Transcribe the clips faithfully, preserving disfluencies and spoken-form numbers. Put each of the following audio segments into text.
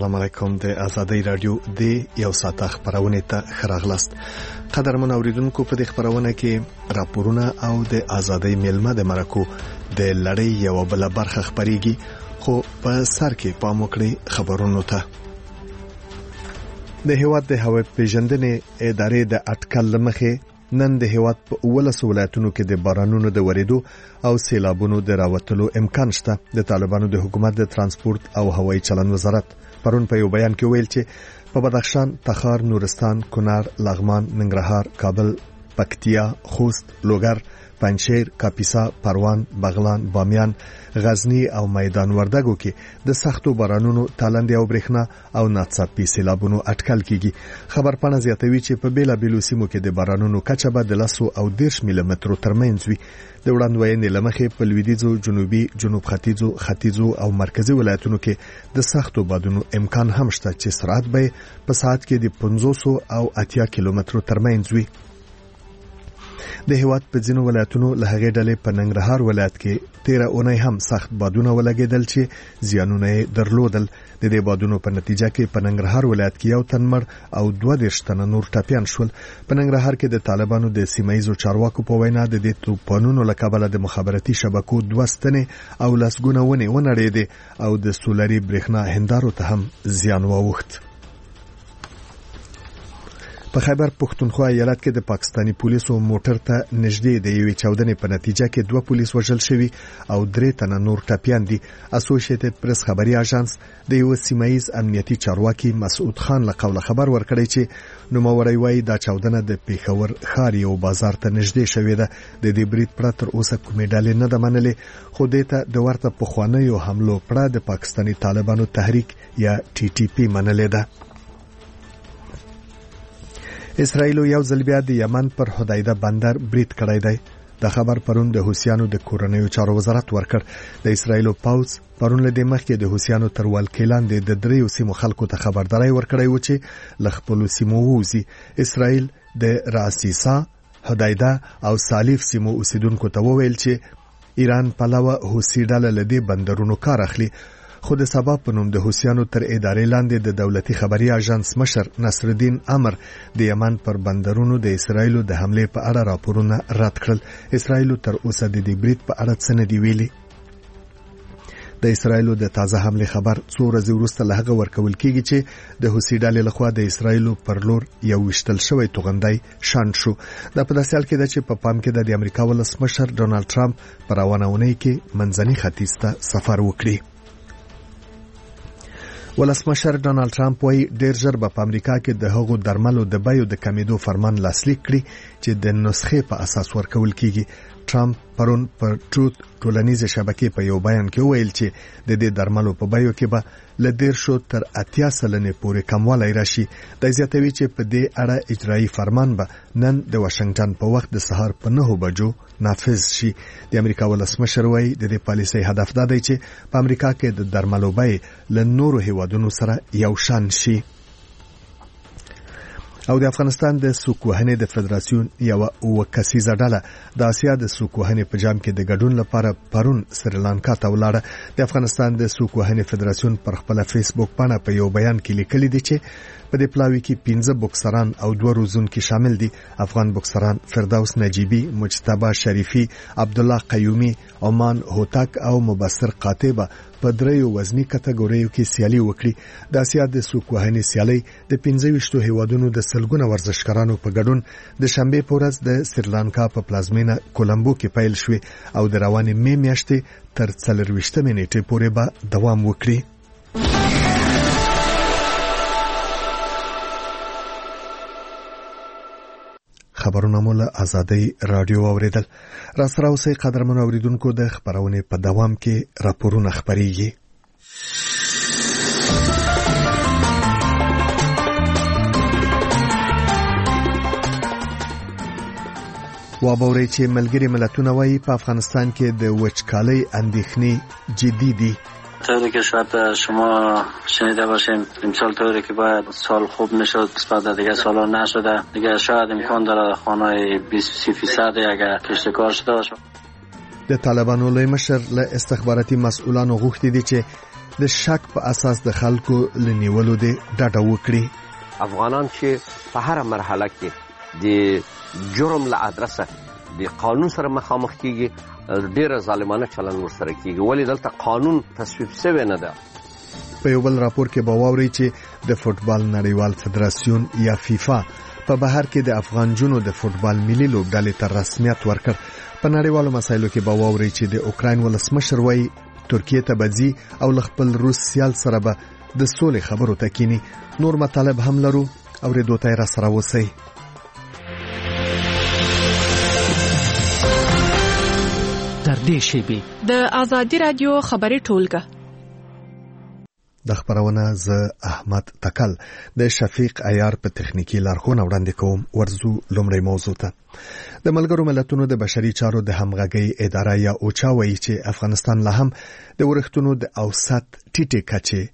السلام علیکم. د آزادۍ رادیو د یو ساعت خبرونه ته خراغلاست. قدرمن اوریدونکو، په دې خبرونه کې راپورونه او د آزادۍ میلمه د مرکو د لړۍ یو بل برخه خبريږي، خو په سر کې پام وکړئ خبرونو ته. د هیواد د هوا پیژندنې ادارې د اټکل لمخې نن د هیواد په ولس ولایتونو کې د بارانونو د وریدو او سیلابونو د راوتلو امکان شته. د طالبانو د حکومت د ترانسپورت او هوایي چلند وزارت پرون په یو بیان کې ویل چې په بدخشان، تخار، نورستان، کونړ، لغمان، ننګرهار، کابل، پکتیا، خوست، لوګر، پنجشیر، کاپیسا، پروان، بغلان، بامیان، غزنی او میدان وردګو کې د سختو بارانونو، تالندې او برېښنا او ناڅاپي سیلابونو اټکل کیږي. خبرپاڼه زیاتوي چې په بیلابېلو سیمو کې د بارانونو کچه به د لسو او دیرش میلی مترو ترمنځ وي. د وړاندوینې لمخې په لویدیځو، جنوبي، جنوب ختیځو، ختیځو او مرکزي ولایتونو کې د سختو بادونو امکان هم شته چې سرعت به په ساعت کې د پنځوس او اتیا کیلومترو ترمنځ وي. د هیواد په ځینو ولایتونو له هغې ډلې په ننګرهار ولایت کې تیره اونۍ هم سخت بادونه ولګېدل چې زیانونه یې درلودل. د دې بادونو په نتیجه کې په ننګرهار ولایت کې یو تن مړ او دوه دېرش تنه نور ټپیان شول. په ننګرهار کې د طالبانو د سیمایي چارواکو په وینا د دې توپانونو له کبله د مخابراتي شبکو دوه ستنې او لسګونه ونې ونړېدې او د سولري برېښنا هندارو ته هم زیان واوښت. په خیبر پښتونخوا ایالت کې د پاکستانی پولیسو موټر ته نږدې د یوې چاودنې په نتیجه کې دوه پولیس وژل شوي او درې تنه نور ټپیان دي. اسوسییټډ پریس خبري اژانس د یو سیمایي امنیتي چارواکي مسعود خان له قوله خبر ورکړی چې نوموړی وايي دا چاودنه د پیښور ښار یو بازار ته نږدې شوې ده. د دې برید پرته تر اوسه کومې ډلې نه ده منلې، خو دې ته د ورته پخوانیو حملو پرته د پاکستانی طالبانو تحریک یا ټي ټي پی منلې ده. اسرائیل یو ځل بیا د یمن پر حدیده بندر برید کړی دی. دا خبر پرون د حوثیانو د کورنیو چارو وزارت ورکړ. د اسرائیل پوځ پرون له دې مخکې د حوثیانو تر ولکې لاندې د دریو سیمو خلکو ته خبرداري ورکړی و چې له خپلو سیمو ووځي. اسرائیل د راسیسا، حدیده او سالیف سیمو اوسیدونکو ته وویل چې ایران پلوه حوثي ډله له دې بندرونو کار اخلي. خو د سبا په نوم د حوثیانو تر ادارې لاندې د دولتي خبري اژانس مشر نصر الدین امر د یمن پر بندرونو د اسرائیل د حمله په اړه راپورونه رد کړل. اسرائیل تر اوسه د دې برید په اړه څه نه دی ویلي. د اسرائیل د تازه حمله خبر څو ورځې وروسته له هغه ورکول کیږي چې د حوثي ډلې لخوا د اسرائیل پر لور یو وشتل شوی توغندی شاند شو. دا په داسې حال کې ده چې په پام کې د امریکا ولسمشر ډونالد ټرمپ پر روانه اونۍ کې منځني ختیځ ته سفر وکړي. ولسمشر ډونالد ټرمپ وايي ډیر ژر به په امریکا کې د هغو درملو د بیو د کمیدو فرمان لاسلیک کړي چې د نسخې په اساس ورکول کیږي. ټرمپ پرون پر ټروت ټولنیزه شبکې په یو بیان کې ویل چې د دې درملو په بیو کې به له دیرشو تر اتیا سلنې پورې کموالی راشي. د زیاتوي چې په دې اړه اجرایي فرمان به نن د واشنگټن په وخت د سهار په نهو بجو نافذ شي. د امریکا ولسمشر وايي د دې پالیسۍ هدف دا دی چې په امریکا کې د درملو بیې له نورو هیوادونو سره یو شان شي. او د افغانستان د سوکوهنې د فدراسیون یو وکسیزه ډله د اسیا د سوکوهنې په جام کې د ګډون لپاره پرون سریلانکا ته ولاړه. د افغانستان د سوکوهنې فدراسیون پر خپل فیسبوک باندې په یو بیان کې لیکلي دي چې په دې پلاوي کې پنځه بوکسران او دوه روزونکي شامل دي. افغان بوکسران فردوس نجیبی، مجتبی شریفی، عبد الله قیومی، عمان هوتک او مبصر قاطبه په دریو وزنی کټګوریو کې سیالي وکړي. د اسیا د سوکوهنې سیالي د پنځه ویشتو هیوادونو د سلګونه ورزشکارانو په ګډون د شنبه په ورځ د سریلانکا په پلازمینه کولمبو کې پیل شوه او د روانې مې میاشتې تر څلرویشتمې نیټې پورې به دوام وکړي. خبرونه مو له آزادۍ رادیو اوریدل. را سره اوسئ قدرمن اوریدونکو، د خبرونه په دوام کې راپورونه خبريږي. وابوري چې ملګری ملتونه وايي په افغانستان کې د وچکالۍ اندېښنې جدي دي. طوری که شاید شما شنیده باشین امسال طوری که باید سال خوب نشد بعد دیگه سالا نشده دیگه شاید امکان داره خانه بیست فیصد اگر کشتکار شده باشه. د طالبانو لوی مشر له استخباراتي مسؤلانو غوښتي دي چې د شک په اساس د خلکو لنیولو د ډاډه وکړي. افغانان چې په هر مرحله کې د جرم له ادرسه د قانون سره مخامخ کیږي، ډیره ظالمانه چلن ورسره کیږي، ولې دلته قانون تصویب شوی نه ده. په یو بل راپور کې به واورئ چې د فوټبال نړیوال فدراسیون یا فیفا په بهر کې د افغان جنو د فوټبال ملي لوبډلې ته رسمیت ورکړ. په نړیوالو مسایلو کې به واورئ چې د اوکراین ولسمشر وایي ترکیه ته به ځي او له خپل روس سیال سره به د سولې خبرو ته کینی. نور مطالب هم لرو، اورېدو ته را سره اوسئ. تر دې شیبې د آزادي رادیو خبري ټولګه د خبرونه ز احمد تکل د شفیق عیار په تخنیکی لارښوونه وړاندې کوم. ورزو لومړی موضوع ته. د ملګرو ملتونو د بشري چارو د همغږي اداره یا اوچا وایي چې افغانستان لا هم د ورښتونو د اوسط ټیټه کچې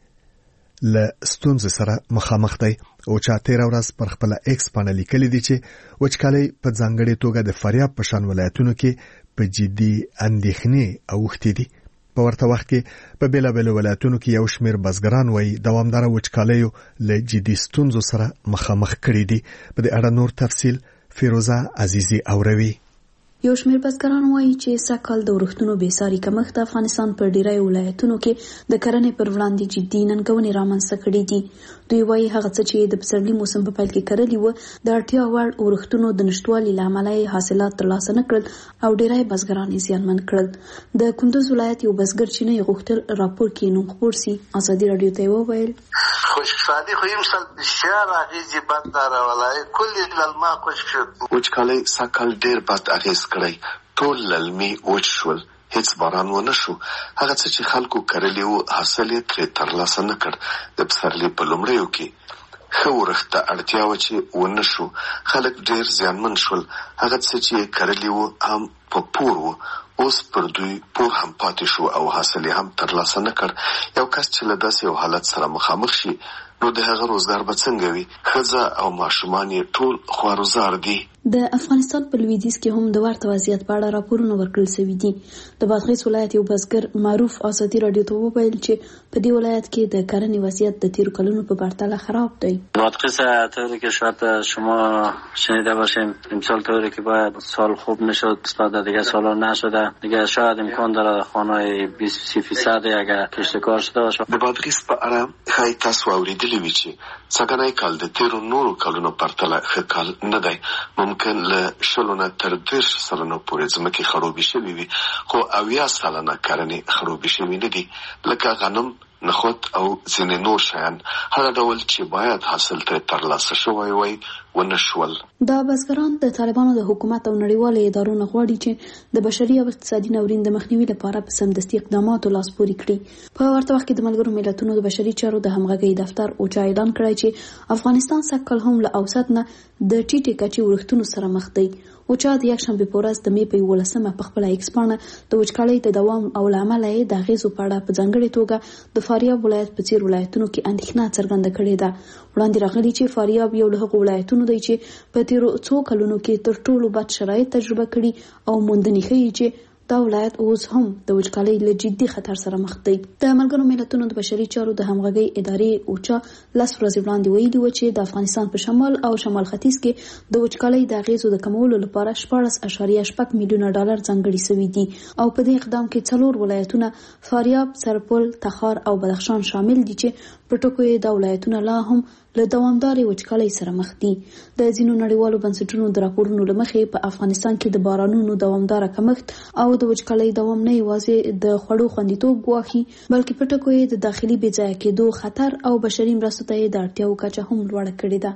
له ستونزې سره مخامخ دی. اوچا تیر ورځ پر خپل ایکس باندې لیکلي دي چې وچکالي په ځانګړي توګه د فاریاب په شان ولایتونو کې په جدي اندېښنې اوښتې دي. په ورته وخت کې په بیلابیلو ولایتونو کې یو شمېر بزګران وایي دوامداره وچکالیو له جدي ستونزو سره مخامخ کړي دي. په دې اړه نور تفصیل فیروزه عزیزی اوروي. یو شمېر بزګران وایي چې سږکال د ورښتونو بېساري کمښت د افغانستان په ډیری ولایتونو کې د کرنې پر وړاندې جدي ننګونې رامنځته کړي دي. دوی وایي هغه څه چې د پسرلي موسم په پیل کې کرلي وو د اړتیا وړ ورښتونو د نشټوالي له امله یې حاصلات ترلاسه نه کړل او ډیری بزګران یې زیانمن کړل. د کندوز ولایت یو بزګر چې نه یې غوښتل راپور کې نوم خپور سي ازادي رادیو ته وویل خوشحالي خو یم سل بسیار اغیزې بد راولای کلی للما خوش شد. وچکالۍ سږکال ډېر بد اغیز کړی. ټول للمي وچ شول، هیڅ باران ونه شو. هغه څه چې خلکو کرلي وو حاصل یې ترې ترلاسه نه کړ. د پسرلي په لومړیو کې ښه ورښت ته اړتیا وه چې ونه شو. خلک ډېر زیانمن شول. هغه څه چې یې کرلي وو هم په پور وو، اوس پر دوی پور هم پاتې شو او حاصل یې هم ترلاسه نه کړ. یو کس چې له داسې یو حالت سره مخامخ شي نو د هغه روزګار به څنګه وي؟ ښځه او ماشومان یې ټول خوارزار دي. د افغانستان په لویدیځ کې هم د ورته وضعیت په اړه راپورونه ورکړل شوي دي. د بادغیس ولایت یو بزګر معروف ازادي رادیو ته وویل چې په دې ولایت کې د کرنې وضعیت د تیرو کلونو په پرتله خراب دی. بادغیس طوری که شاید شما شنیده باشیم امسال طوری که باید سال خوب نشد نسبت به دیگه سالا نشده، دیگه شاید امکان داره خانه‌های بیست فیصد اگر کشتکار شده باشه. د بادغیس په اړه ښایي تاسو اوریدلي وي چې څنګهنی کال د تیرو نورو کلونو پرتله ښه کال نه دی. ممکن له شلو نه تر دېرش سلنو پورې ځمکې خړوبې شوې وي، خو اویا سلنه کرنې خړوبې شوې نه دي، لکه غنم، نخود او ځینې نور شیان. هغه ډول چې باید حاصل ترې ترلاسه شوی وای ونه شول. دا بزګران د طالبانو د حکومت او نړیوالو ادارو نه غواړي چې د بشري او اقتصادي ناورین د مخنیوي لپاره په سمدستي اقداماتو لاس پورې کړي. په ورته وخت کې د ملګرو ملتونو د بشري چارو د همغږۍ دفتر اوچا اعلان کړی چې افغانستان سږکال هم له اوسط نه د ټیټې کچې ورښتونو سره مخ دی. اوچا د یکشنبې په ورځ د مې په یولسمه په خپله ایکس پاڼه د وچکالۍ د دوام او له امله یې د اغېزو په اړه په ځانګړې توګه د فاریاب ولایت په څېر ولایتونو کې اندېښنه څرګنده کړې ده. وړاندې راغلي چې فاریاب یو له هغو ولایتونو دی چې په تیرو څو کلونو کې تر ټولو بد شرایط تجربه کړي او موندنې ښیي چې دا ولایت اوس هم د وچکالۍ له جدي خطر سره مخ دی. د ملګرو ملتونو د بشري چارو د همغږۍ ادارې اوچا لس ورځې وړاندې ویلي و چې د افغانستان په شمال او شمال ختیځ کې د وچکالۍ د اغېزو د کمولو لپاره شپاړس اعشاریه شپږ میلیونه ډالر ځانګړي شوي دي او په دې اقدام کې څلور ولایتونه فاریاب، سرپل، تخار او بدخشان شامل دي چې په ټکو یې دا ولایتونه لا هم له دوامدارې وچکالۍ سره مخ دي. د ځینو نړیوالو بنسټونو د راپورونو له مخې په افغانستان کې د بارانونو دوامداره کمښت او د وچکالۍ دوام نه یوازې د خوړو خوندیتوب ګواښي بلکې په ټکو یې د داخلي بې ځایه کېدو خطر او بشري مرستو ته یې د اړتیاو کچه هم لوړه کړې ده.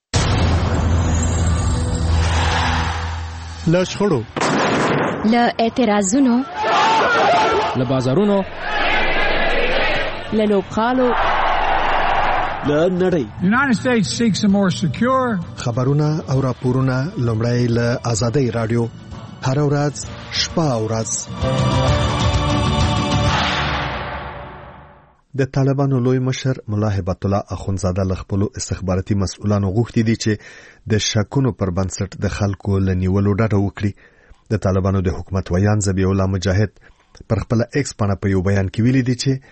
له شخړو، له اعتراضونو، له بازارونو، له لوبغالو، له نړۍ. United States seeks a more secure. خبرونه او راپورونه لومړی له آزادۍ رادیو هر ورځ شپه او ورځ. د طالبانو لوی مشر ملا هبت الله اخونزاده له خپلو استخباراتي مسؤلانو غوښتي دي چې د شکونو پر بنسټ د خلکو له نیولو ډډه وکړي. د طالبانو د حکومت ویان ذبیح الله مجاهد پر خپل ایکس باندې په یو بیان کې ویلي دي چې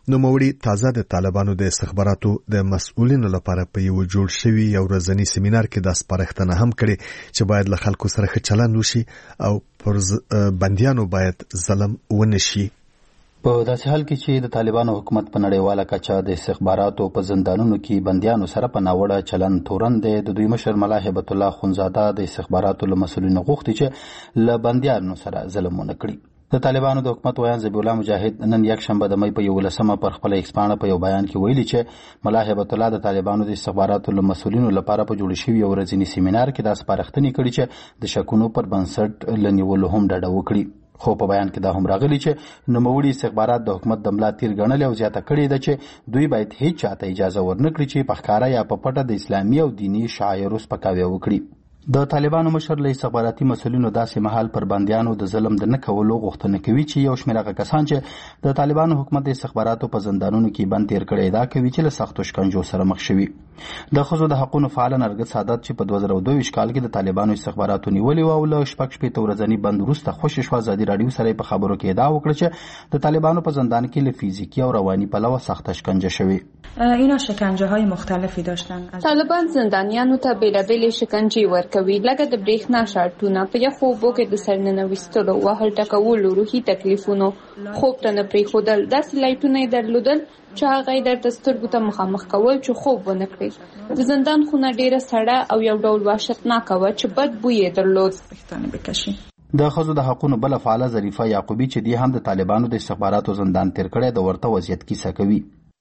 نوموړي تازه د طالبانو د استخباراتو د مسؤلینو لپاره په یو جوړ شوی یو ورځنی سیمینار کې د سپارښتنه هم کړې چې باید له خلکو سره ښه چلند وشي او پر بندیانو باید ظلم ونشي. په داسې حال کې چې د طالبانو حکومت په نړیواله کچه د استخباراتو په زندانونو کې بندیانو سره په ناوړه چلند تورن دی، د دوی مشر ملا هیبت الله خونزاده د استخباراتو له مسؤلینو غوښتي چې له بندیانو سره ظلم ونه کړي. د طالبانو د حکومت ویان ذبیح الله مجاهد نن یک شنبه د مې په یولسمه پر خپل ایکس پاڼه په یو بیان کې ویلي چې ملا هیبت الله د طالبانو د استخباراتو له مسؤلینو لپاره په جوړ شوي یو ورځني سیمینار کې دا سپارښتنې کړي چې د شکونو پر بنسټ له نیولو هم ډډه وکړي. خو په بیان کې دا هم راغلی چې نوموړي استخبارات د حکومت د ملا تیر ګڼلې او زیاته کړې ده چې دوی باید هیڅ چاته اجازه ورنکړي چې په ښکاره یا په پټه د اسلامي او دیني شعایرو سپکاوی وکړي. د طالبانو مشر له استخباراتي مسؤلینو داسې مهال پر بندیانو د ظلم د نه کولو غوښتنه کوي چې یو شمېر هغه کسان چې د طالبانو حکومت د استخباراتو په زندانونو کې بند تیر کړی ادعا کوي چې له سختو شکنجو سره مخ شوي. د ښځو د حقونو فعال نرګس سعادت چې په دوه زره دوه ویشت کال کې د طالبانو استخباراتو نیولې وه او له شپږ شپېته ورځني بند وروسته خوشې شوه، ازادي راډیو سره په خبرو کې ادعا وکړه چې د طالبانو په زندان کې له فیزیکي او رواني پلوه سخته شکنجه شوې. اینا شکنجه های مختلفی داشتن. طالبان زندانیانو ته بیلابیلې شکنجې ورکوي، لکه د برېښنا شارټونه، په یخو اوبو کې د سر ننویستلو، وهل ټکولو، روحي تکلیفونو، خوب ته نه پرېښودل، داسې لایټونه یې درلودل چې هغه یې درته سترګو ته مخامخ کول چې خوب ونه کړي. د زندان خونه ډېره سړه او یو ډول وحشتناکه وه چې بد بوی یې درلود. د ښځو د حقونو بله فعاله ظریفه یعقوبي چې دی هم د طالبانو د استخباراتو زندان تیر کړی د ورته وضعیت کیسه کوي.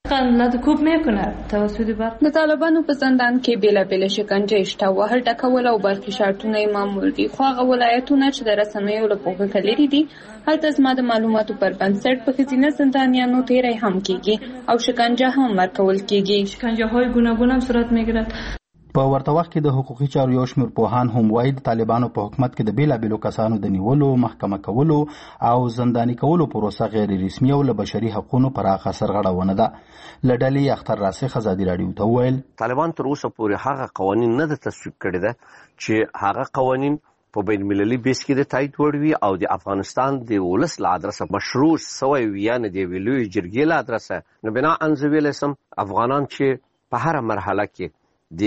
د طالبانو په زندان کې بیلابیل شکنجې شته، وهل ټکول او برخي شارټونه یې معمول دي، خو هغه ولایتونه چې د رسنیو له پوښښه لرې دي هلته زما د معلوماتو پر بنسټ په ښځینه زندانیانو تیری هم کیږي او شکنجه هم ورکول کیږي. شکنجه های گوناگون هم صورت میگیرد. په ورته وخت کې د حقوقي چارو یو شمېر پوهان هم وایي د طالبانو په حکومت کې د بیلابیلو کسانو د نیولو، محکمه کولو او زنداني کولو پروسه غیر رسمي او له بشري حقونو پراخه سرغړونه ده. له ډلې اختر راسخ ازادي راډیو ته وویل طالبان تر اوسه پورې هغه قوانین نه ده تصویب کړي ده چې هغه قوانین په بین المللي بیس کې د تایید وړ وي او د افغانستان د ولس له ادرسه مشروع سوی وي، یعنې د یوې لویې جرګې له ادرسه. نو بناءً زه ویلی سم افغانان چې په هره مرحله کې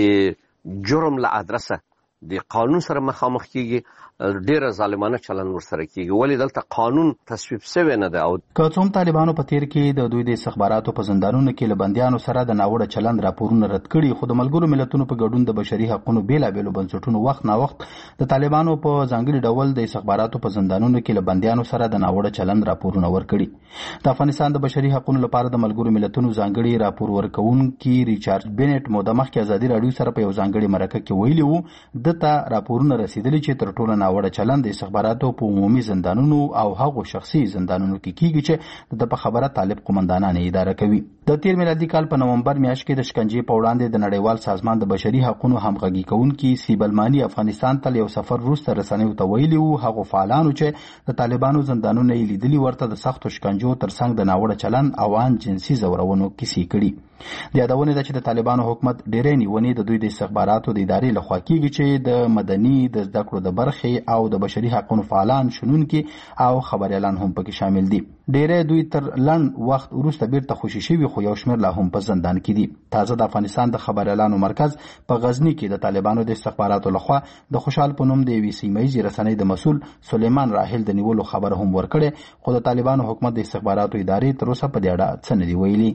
د جرم له ادرسه د قانون سره مخامخ کیږي، ډیره ظالمانه چلند ورسره کیږي، ولې دلته قانون تصویب شوی نه ده. او که څوم طالبانو په تیر کې د دوی د استخباراتو په زندانونو کې له بندیانو سره د ناوړه چلند راپورونه رد کړي، خو د ملګرو ملتونو په ګډون د بشري حقونو بیلابیلو بنسټونو وخت نا وخت د طالبانو په ځانګړي ډول د استخباراتو په زندانونو کې له بندیانو سره د ناوړه چلند راپورونه ورکړي. د افغانستان د بشري حقونو لپاره د ملګرو ملتونو ځانګړي راپور ورکوونکي ریچارډ بینټ موده مخکې ازادي راډیو سره په یو ځانګړي مرکه کې ویلي وو دته راپورونه رسیدلي چې تر ټولو ناوړه چلند د استخباراتو په عمومي زندانونو او هغو شخصي زندانونو کې کیږي چې د په خبره طالب قومندانان اداره کوي. د تیر میلادي کال په نومبر میاشت کې د شکنجې په وړاندې د نړیوال سازمان د بشري حقونو همغږي کوونکي سیبلماني افغانستان ته یو سفر وروسته رسنیو ته ویلي وو هغو فعالانو چې د طالبانو زندانونه یې لیدلي ورته د سختو شکنجو ترڅنګ د ناوړه چلند او ان جنسي ځورونو کیسې کړي. د یادونې ده چې د طالبانو حکومت ډېرې نیونې د دوی د استخباراتو د ادارې لخوا کیږي چې د مدني، د زده کړو د برخې او د بشري حقونو فعالان، شنونکي او خبريالان هم پکې شامل دي. ډېرې دوی تر لنډ وخت وروسته بیرته خوشي شوي، خو یو شمېر لا هم په زندان کې دي. تازه د افغانستان د خبريالانو مرکز په غزني کې د طالبانو د استخباراتو لخوا د خوشحال په نوم د یوې سیمه ییزې رسنۍ د مسؤل سلیمان راحل د نیولو خبر هم ورکړی، خو د طالبانو حکومت د استخباراتو ادارې تر اوسه په دې اړه څه نه دي ویلي.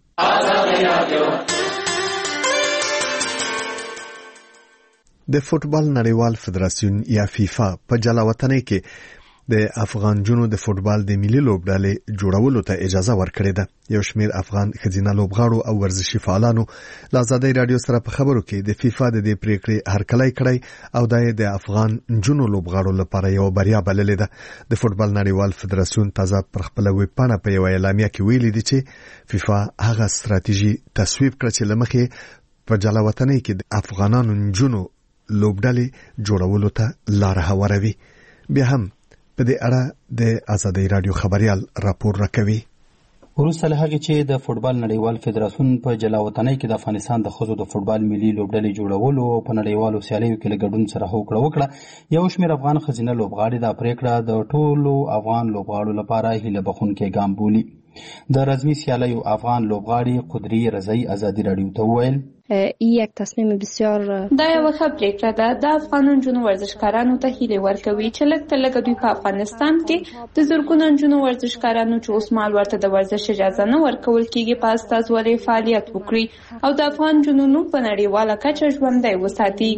د فوټبال نړیوال فدراسیون یا فیفا په جلاوطنۍ کې د افغان جنو د فوټبال د ملي لوبډلې جوړولو ته اجازه ورکړې ده. یو شمېر افغان ښځینه لوبغاړو او ورزشي فعالانو له ازادۍ راډیو سره په خبرو کې د فیفا د دې پریکړې هرکلی کړی او دا یې د افغان جنو لوبغاړو لپاره یو بریا بللې ده. د فوټبال نړیوال فدراسیون تازه پر خپل ویبپاڼه په یو اعلامیه کې ویلي دي چې فیفا هغه ستراتیژي تصویب کړه چې له مخې په جلاوطنۍ کې د افغانانو جنو لوبډلې جوړولو ته لار هواروي. بیا هم په دې اړه د ازادۍ راډیو خبريال راپور راکوي. وروسته له هغې چې د فوټبال نړیوال فدراسیون په جلاوطنۍ کې د افغانستان د ښځو د فوټبال ملي لوبډلې جوړولو او په نړیوالو سیالیو کې له ګډون سره هوکړه وکړه، یو شمېر افغان ښځینه لوبغاړي دا پریکړه د ټولو افغان لوبغاړو لپاره هیله بښونکی ګام بولي. د رزمي سیالیو افغان لوبغاړي قدري رضایی ازادي راډیو ته وویل این یک تصمیم بسیار دا یو ښه پریکړه ده. د افغان نجونو ورزشکارانو ته هیله ورکوي چې لږ تر لږه دوی په افغانستان کې د زرګونو نجونو ورزشکارانو چې اوس مهال ورته د ورزش اجازه نه ورکول کېږي په استازولۍ فعالیت وکړي او د افغان نجونو په نړیواله کچه ژوندی وساتي.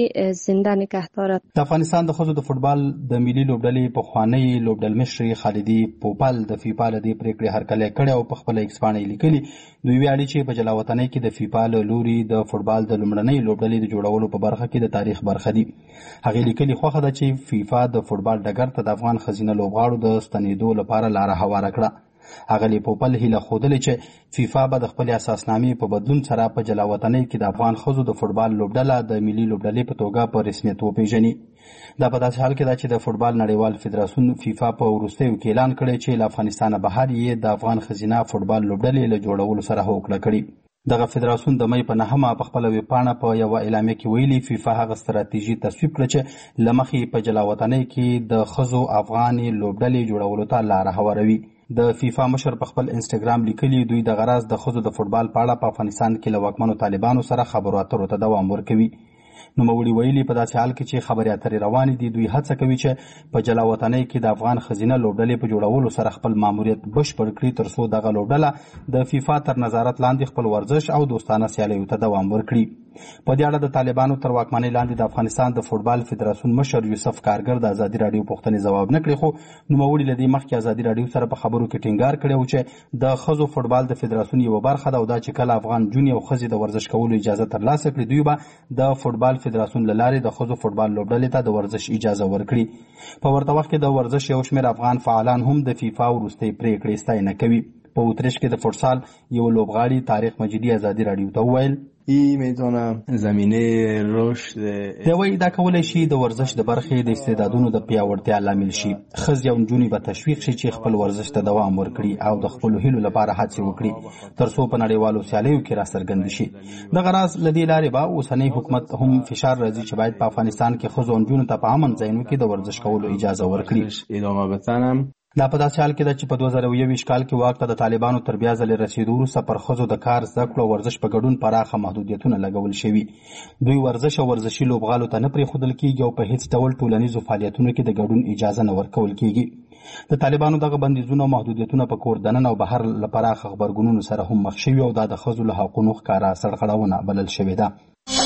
زنده نگه دارد. د افغانستان د ښځو د فوټبال د ملي لوبډلې پخوانی لوبډلمشرې خالدي پوپل د فیفا له دې پریکړې هرکلی کړی او په خپله ایکس پاڼه یې لیکلي دوی ویاړي چې په جلاوطنۍ کې د فیفا له لوري د فوټبال د لومړنۍ لوبډلې د جوړولو په برخه کې د تاریخ برخه دي. هغې لیکلي خوښه ده چې فیفا د فوټبال ډګر ته د افغان ښځینه لوبغاړو د ستنېدو لپاره لاره هواره کړه. اغلی پوپل هیله خوده چې فیفا به د خپل اساسنامې په بدلون سره په جلاوطنۍ کې د افغان ښځو د فوټبال لوبډله د ملي لوبډلې په توګه په رسمیت وپیژني. دا په داسې حال کې ده چې د فوټبال نړیوال فدراسیون فیفا په وروستیو کې اعلان کړی چې له افغانستانه بهر یې د افغان ښځینه فوټبال لوبډلې له جوړولو سره هوکړه کړې. دغه فدراسیون د مۍ په نهمه په خپله ویبپاڼه په یوه اعلامیه کې ویلي فیفا هغه ستراتیژي تصویب کړه چې له مخې په جلاوطنۍ کې د ښځو افغاني لوبډلې جوړولو ته لاره هواروي. د فیفا مشر په خپل انسټاګرام لیکلي دوی د غرض د ښځو د فوټبال په اړه په افغانستان کې له واکمنو طالبانو سره خبرو اترو ته دوام ورکوي. نوموړي ویلي په داسې حال کې چې خبرې اترې روانې دي دوی هڅه کوي چې په جلاوطنۍ کې د افغان ښځینه لوبډلې په جوړولو سره خپل ماموریت بشپړ کړي تر څو دغه لوبډله د فیفا تر نظارت لاندې خپل ورزش او دوستانه سیالیو ته دوام ورکړي. په دې اړه د طالبانو تر واکمنۍ لاندې د افغانستان د فوټبال فدراسیون مشر یوسف کارګر د ازادي راډیو پوښتنې ځواب نه کړي خو نوموړي له دې مخکې ازادي راډیو سره په خبرو کې ټینګار کړی و چې د ښځو فوټبال د فدراسیون یوه برخه ده او دا چې کله افغان نجونې او ښځې د ورزش کولو اجازه ترلاسه کړي دوی به د فوټبال فدراسیون له لارې د ښځو فوټبال لوبډلې ته د ورزش اجازه ورکړي. په ورته وخت کې د ورزش یو شمېر افغان فعالان هم د فیفا وروستۍ پریکړې ستاینه کوي. په اتریش کې د فوټسال یو لوبغاړي طارق مجیدي ازادي راډیو ته وویل ای میتونه زمینه رشد دی وایي دا کولی شي د ورزش د برخې د استعدادونو د پیاوړتیا لامل شي. ښځې او نجونې به تشویق شي چې خپل ورزش ته دوام ورکړي او د خپلو هیلو لپاره هڅې وکړي تر څو په نړیوالو سیالیو کې راڅرګند شي. دغه راز له دې لارې به اوسنی حکومت هم فشار راځي چې باید په افغانستان کې ښځو او نجونو ته په امن ځایونو کې د ورزش کولو اجازه ورکړي. ادامه بدن دا په داسې حال کې ده چې په دوه زره یو ویشت کال کې واک ته د طالبانو تر بیا ځلې رسېدو وروسته پر ښځو د کار زده کړو او ورزش په ګډون پراخه محدودیتونه لګول شوي. دوی ورزش او ورزشي لوبغالو ته نه پرېښودل کېږي او په هیڅ ډول ټولنیزو فعالیتونو کې د ګډون اجازه نه ورکول کېږي. د طالبانو دغه بندیزونه او محدودیتونه په کور دننه او بهر له پراخه غبرګونونو سره هم مخ شوي او دا د ښځو له حقونو ښکاره سرغړونه بلل شوې ده.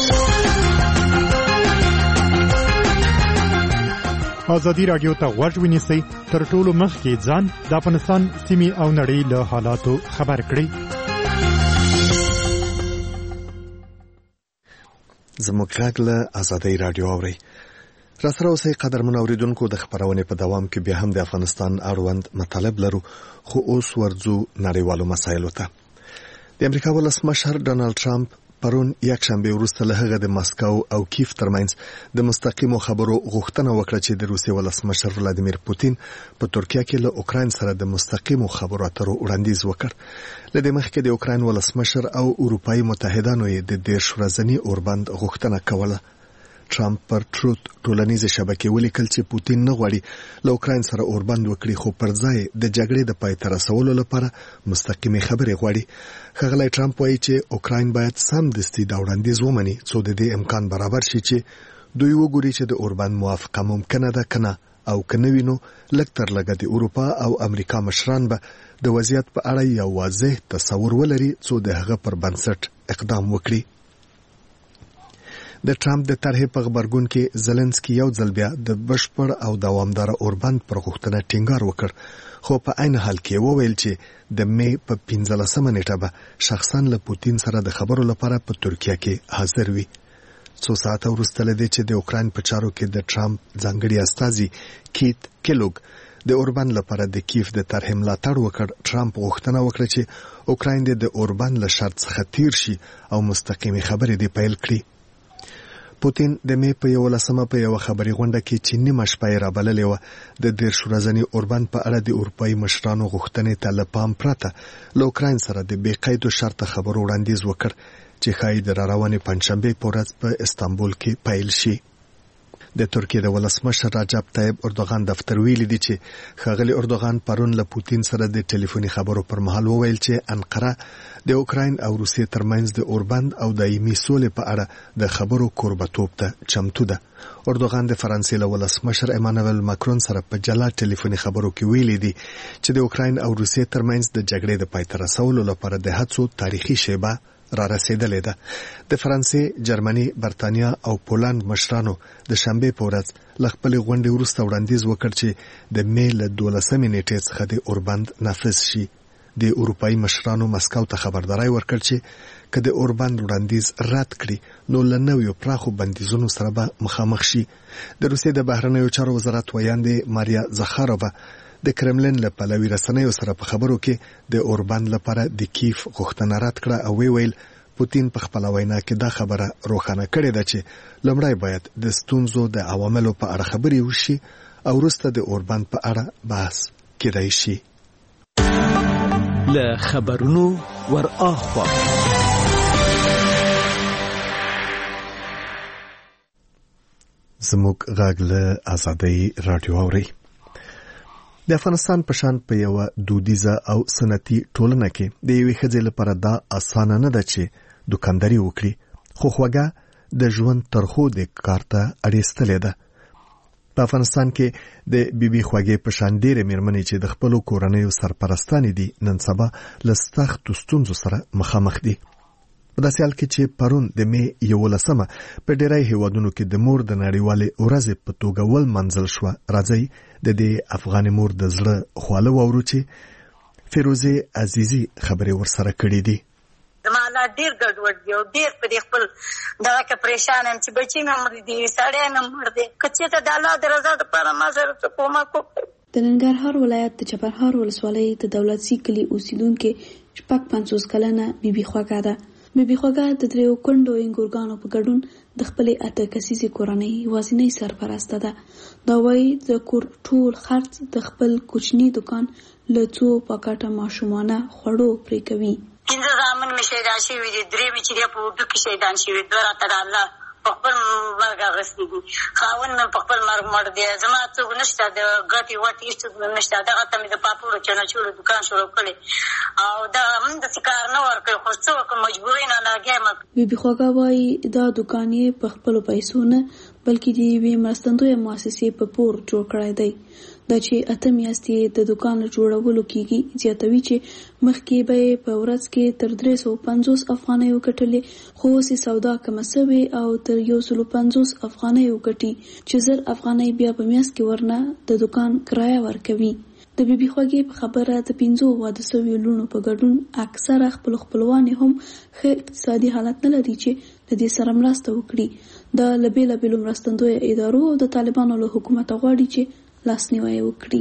ازادي راډیو ته غوږ ونیسئ تر ټولو مخکې ځان د افغانستان سیمې او نړۍ له حالاتو خبر کړئ. زموږ غږ له ازادي راډیو اورئ. راسره اوسئ قدرمن اوریدونکو د خبرونې په دوام کې بیا هم د افغانستان اړوند مطالب لرو خو اوس ورځو نړیوالو مسایلو ته. د امریکا ولسمشر ډانلډ ټرمپ پرون یکشنبه وروسته له هغه د مسکو او کیف ترمنځ د مستقیمو خبرو غوښتنه وکړه چې د روسیې ولسمشر ولادیمیر پوتین په ترکیه کې له اوکراین سره د مستقیمو خبرو اترو وړاندیز وکړ. له دې مخکې د اوکراین ولسمشر او اروپایي متحدانو یې د دېرش ورځني اوربند غوښتنه کوله. ټرمپ پر ټروت ټولنیزې شبکې ولیکل چې پوتین نه غواړي له اوکراین سره اوربند وکړي خو پر ځای د جګړې د پای ته رسولو لپاره مستقیمې خبرې غواړي. ښاغلی ټرمپ وایي چې اوکراین باید سمدستي دا وړاندیز ومني څو د دې امکان برابر شي چې دوی وګوري چې د اوربند موافقه ممکنه ده که نه او که نه وي نو لږ تر لږه د اروپا او امریکا مشران به د وضعیت په اړه یو واضح تصور ولري څو د هغه پر بنسټ اقدام وکړي. د ټرمپ د طرحې په غبرګون کې زلنسکي یو ځل بیا د بشپړ او دوامداره اوربند پر غوښتنه ټینګار وکړ خو په عین حال کې وویل چې د مې په پنځلسمه نیټه به شخصا له پوتین سره د خبرو لپاره په ترکیه کې حاضر وي. څو ساعته وروسته له دې چې د اوکراین په چارو کې د ټرمپ ځانګړي استازي کیت کیلوګ د اوربند لپاره د کیف د طرحې ملاتړ وکړ، ټرمپ غوښتنه وکړه چې اوکراین د اوربند له شرط څخه تیر شي او مستقیمې خبرې دې پیل کړي. پوتین د مې په یولسمه په یوه خبري غونډه کې چې نیمه شپه یې رابللې وه د دېرش ورځني اوربند په اړه د اروپایي مشرانو غوښتنې ته له پام پرته له اوکراین سره د بې قید و شرطه خبرو وړاندیز وکړ چې ښایي د راروانې پنجشنبې په ورځ په استانبول کې پیل شي. د ترکیه د ولسمشر رجب طیب اردوغان دفتر ویلي دی چې ښاغلي اردوغان پرون له پوتین سره د ټلیفوني خبرو پر مهال وویل چې انقره د اوکراین او روسیې ترمنځ د اوربند او دایمي سولې په اړه د خبرو کوربتوب ته چمتو ده. اردوغان د فرانسې له ولسمشر ایمانوئل ماکرون سره په جلا ټلیفوني خبرو کې ویلي دی چې د اوکراین او روسیې ترمنځ د جګړې د پای ته رسولو لپاره د هڅو تاریخي شیبه را رسیدلې ده. د فرانسې، جرمني، برتانیا او پولند مشرانو د شنبه په ورځ له خپل غونډې وروسته وړاندیز وکړ چې د مې له دولسمې نیټې څخه د اوربند نافذ شي. د اروپایي مشرانو مسکو ته خبرداري ورکړ چې که د اوربند وړاندیز رد کړي نو له نویو پراخو بندیزونو سره به مخامخ شي. د روسیې د بهرنیو چارو وزارت ویاندې ماریا زخارووا د کرملین له پلوي رسنیو سره په خبرو کې د اوربند لپاره د کیف غوښتنه رد کړه او ویل پوتین په خپل وینا کې دا خبره روښانه کړې ده چې لومړی باید د ستونزو د عواملو په اړه خبرې وشي او وروسته د اوربند په اړه بحث کېدای شي. له خبرونو ور اخوا زموږ غږ له آزادۍ رادیو اوري. د افغانستان په شان په یو دودیزه او سنتي ټولنه کې د یوې ښځې لپاره دا اسانه نه ده چې دکانداري وکړي، خو خوږه د ژوند ترخو د کار ته اړیستلې ده. په افغانستان کې د بی بی خوږې په شان ډېرې مېرمنې چې د خپلو کورنیو سرپرستانې دي نن سبا له سختو ستونزو سره مخامخ دي. په داسې حال کې چې پرون د مې یولسمه په ډېری هیوادونو کې د مور د نړیوالې ورځې په توګه ولمانځل شوه. راځئ د دې افغاني مور د زړه خواله واورو چې فیروزه عزیزي خبرې ورسره کړې دي. زما لا ډېر ګډوډ دی او ډېر په دې خپل دغه کې پریشان یم چې بچي مې مړ دي، سړی مې مړ دی. که چېرته د الله د رضا دپاره ما سره څه کومک وکړي. د ننګرهار ولایت د چپرهار ولسوالۍ د دولتسي کلي اوسیدونکې شپږ پنځوس کلنه بي بي خوږه ده. بي بي خوږه د دریو کونډو انګورګانو په ګډون د خپلې اته کسیزې کورنۍ یوازینۍ سرپرسته ده. دا وایي د کور ټول خرڅ د خپل کوچني دکان له څو پاکټه ماشومانه خوړو پرې کوي. پنځه زامن مې شهیدان شوي دي، درې مې چې دی په اردو کې شهیدان شوي، دوه راته د الله په خپل مرګ اخیستي دي. خاوند مې په خپل مرګ مړ دی. زما څوک نشته، د ګټې وټې هېڅوک مې نشته. دغه ته مې د پاپړو چنچوړو دکان شروع کړی او دا هم داسې کار نه ورکوي، خو څه وکړم مجبورۍ نه لګیا یم. بي بي خوږه وایي دا دکان یې په خپلو پیسو نه بلکې د یوې مرستندویه مؤسسې په پور جوړ کړی دی. دا چې اته میاشتې د دکان له جوړولو کېږي. زیاتوي چې مخکې به یې په ورځ کې تر درې سوه پنځوس افغانیو ګټلې، خو اوس یې سودا کمه سوې او تر یو سلو پنځوس افغانیو ګټي چې زر افغانۍ بیا په میاشت کې ورنه د دکان کرایه ورکوي. د بي بي خوږې په خبره د پنځو واده سویو لوڼو په ګډون اکثره خپلو خپلوانې هم ښه اقتصادي حالت نه لري چې له دې سره مرسته وکړي. دا له بېلابېلو مرستندویه ادارو او د طالبانو له حکومته غواړي چې لاسنیوی وکړي.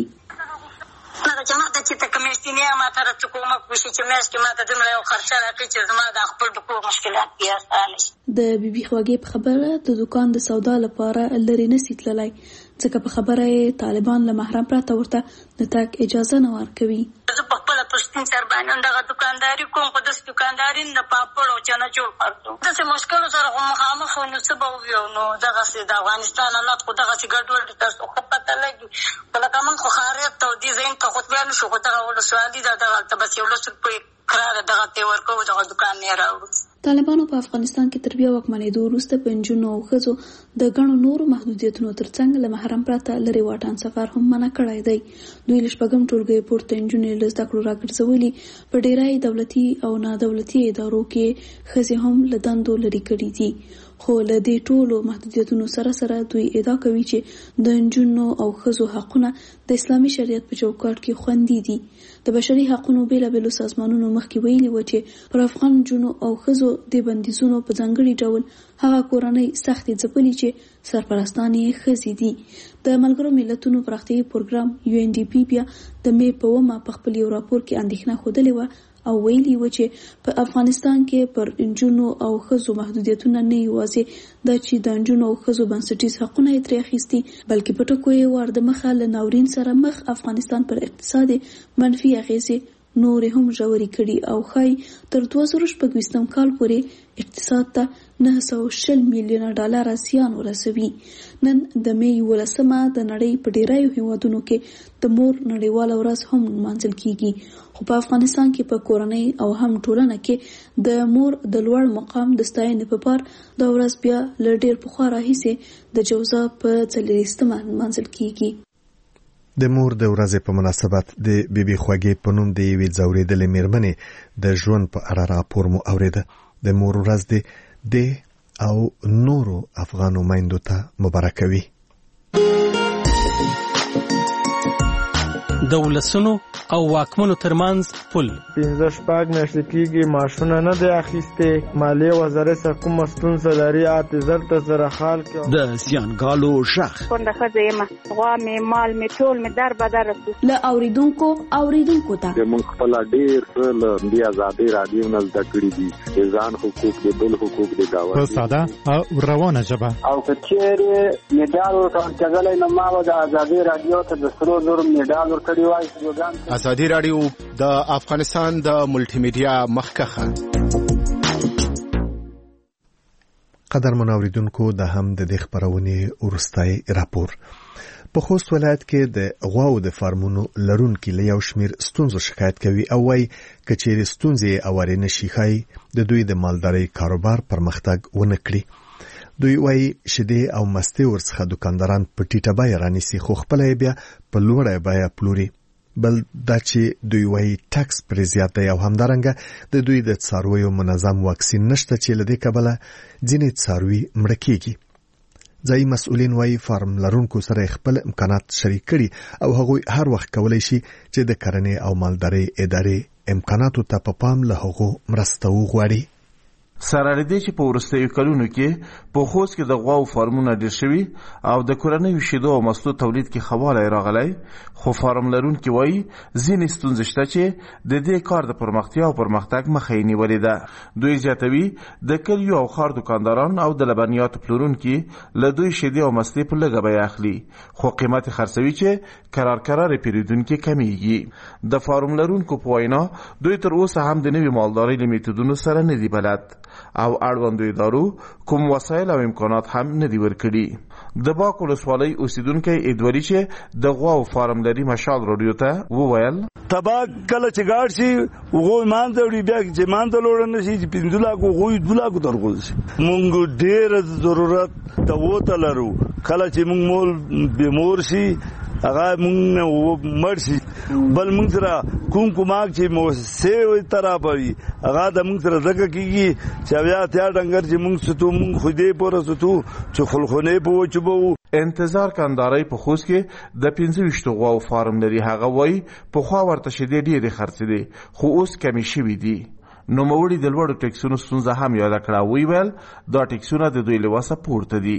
هغه جماعت چې ته کمیشتي نه ما ته راته کومک وشي چې میاشت کې ما ته دومره یو خرچه راکړي چې زما د خپل د کور مشکلات بیا اسانه شي. د بي بي خوږې په خبره د دکان د سودا لپاره لرې نسي تللی، ځکه په خبره یې طالبان له محرم پرته ورته د تګ اجازه نه ورکوي. زه په خپله پښتون سر باندې دغه دکانداري کوم، خو داسې دکانداري د پاپړ او چنچوړ خرڅوم. داسې مشکلو سره خو مخامخ وو نو څه به وویو. نو دغسې د افغانستان حالات خو دغسې ګډوډ دي، تاسو خو پته لګي. خو لکه موږ خو ښاریت ته او دې ځایونو ته خو تللی نه شو، خو دغه ولسوالي ده، دغه هلته بس یو لس روپۍ کراره دغه ته یې ورکوو، دغه دکان نه یې راوړو. طالبانو په افغانستان کې تر بیا واکمنېدو وروسته په نجونو او ښځو د ګڼو نورو محدودیتونو ترڅنګ له محرم پرته لرې واټن سفر هم منع کړی دی. دوی له شپږم ټولګۍ پورته نجونې له زده کړو راګرځولي. په ډېری دولتي او نادولتي ادارو کې ښځې هم له دندو لرې کړي دي. خو له دې ټولو محدودیتونو سره سره دوی ادعا کوي چې د نجونو او ښځو حقونه د اسلامي شریعت په چوکاټ کې خوندي دي. د بشري حقونو بېلابېلو سازمانونو مخکې ویلي و چې پر افغان نجونو او ښځو د بندیزونو په ځانګړي ډول هغه کورنۍ سختې ځپلي چې سرپرستان یې ښځې دي. د ملګرو ملتونو پراختیایي پروګرام یو ان ډي پي بیا د مې په اومه په خپل یو راپور کې اندېښنه ښودلې وه او ویلي و چې په افغانستان کې پر نجونو او ښځو محدودیتونه نه یوازې دا چې د نجونو او ښځو بنسټیز حقونه یې ترې اخیستي، بلکې په ټکو یې ور د مخه له ناورین سره مخ افغانستان پر اقتصاد منفي اغیزې نور هم ژورې کړي او ښایي تر دوه زره شپږویشتم کال پورې اقتصاد ته نه سوه شل میلیونه ډالره زیان ورسوي. نن د مې یولسمه د نړۍ په ډیرایو هیوادونو کې د مور نړیواله ورځ هم نمانځل کیږي، خو په افغانستان کې په کورنۍ او هم ټولنه کې د مور د لوړ مقام د ستاینې په پار دا ورځ بیا له ډیر پخوا راهیسې د جوزا په څلوېښتمه نمانځل کیږي. د مور د ورځې په مناسبت د بیبي خوږې په نوم د یوې ځورېدلې مېرمنې د ژوند په اړه راپور مو اورېده. د مور ورځ دې د او نورو افغانو میندو ته مبارکه وي. د ولسونو او واکمنو ترمنځ پل پنځه شپږ میاشتې کېږي ماشونه نه دی اخیستې، مالیې وزارت څخه کومه ستونزه لري اته زر ته زره خال کې د زیانګالو غږ کونډه ښځه یم، غوا مې مال مې ټول مې در بدر رسو. له اورېدونکو اورېدونکو ته موږ خپله ډېر څه له همدې ازادۍ راډیو نه زده کړي دي، د ځان حقوق د بل حقوق د ګاونډي په ساده او روانه ژبه. او که چېرې مډال ورکول کېدلی نو ما به د ازادۍ راډیو ته د سرو زرو مډال ورکړی وای. ازادي راډیو د افغانستان د ملټي میډیا مخکخه. قدرمن اوریدونکو د هم د دې خبرونې وروستی راپور. په خوست ولایت کې د غواو د فارمونو لرونکي له یو شمېر ستونزو شکایت کوي او وایي که چیرې ستونزې اوارې نشي ښایي د دوی د مالدارۍ کاروبار پرمختګ ونه کړي. دوی وایي شیدې او مستې ورڅخه دکانداران په ټیټه بیه رانیسي، خو خپله یې بیا په لوړه بیه پلوري. بل دا چې دوی وایي ټکس پرې زیات دی او همدارنګه د دوی د څارویو منظم واکسین نشته چې له دې کبله ځینې څاروي مړه کېږي. ځایي مسؤلین وایي فارم لرونکو سره خپل امکانات شریک کړي او هغوی هر وخت کولی شي چې د کرنې او مالدارۍ ادارې امکاناتو ته په پام له هغو مرسته وغواړي. سره لدې چې په وروستیو کلونو کې په خوست کې د غواو فارمونه ډېر شوي او د کورنیو شیدو او مستو تولید کې ښه والی راغلی، خو فارم لرونکي وایي ځینې ستونزې شته چې د دې کار د پرمختیا او پرمختګ مخه یې نیولې ده. دوی زیاتوي د کلیو او ښار دکانداران او د لبنیاتو پلورونکي له دوی شیدې او مستې په لږه بیه اخلي، خو قیمت یې خرڅوي چې کرار کرار پیرودونکي کمیږي. د فارم لرونکو په وینا دوی تر اوسه هم د نوي مالدارۍ له میتودونو سره نه دي بلد او اړوندو ادارو کوم وسایل او امکانات هم نه دي ورکړي. د باک ولسوالۍ اوسیدونکی ادوري چې د غواو فارم لري مشال راډیو ته وویل تبا کله چې ګاډ شي وګوي مان ته وړي بیا چې مان ته لوړ نه شي چې پنځه لاک وګوي دوه لاک درغول شي. مونږ ډېر ضرورت ته وته لرو کله چې مونږ مول بیمور شي هغه مونږ مړ شي بل مونږ سره کوم کوماک چې موسسې ترابوي هغه د مونږ سره ځکه کېږي چې بیا تیا ډنګر چې مونږ ستو مونږ خو دې پوره ستو چې خلخونه په وچبو. انتظار کندارای په خوست کې د پنځه ویشت غواو فارم لري. هغه وایي پخوا ورته شیدې ډېرې خرڅېدې خو اوس کمې شوي دي. نوموړي د لوړو ټکسونو ستونزه هم یاده کړه. وی ویل دا ټکسونه د دوی له وسه پورته دي.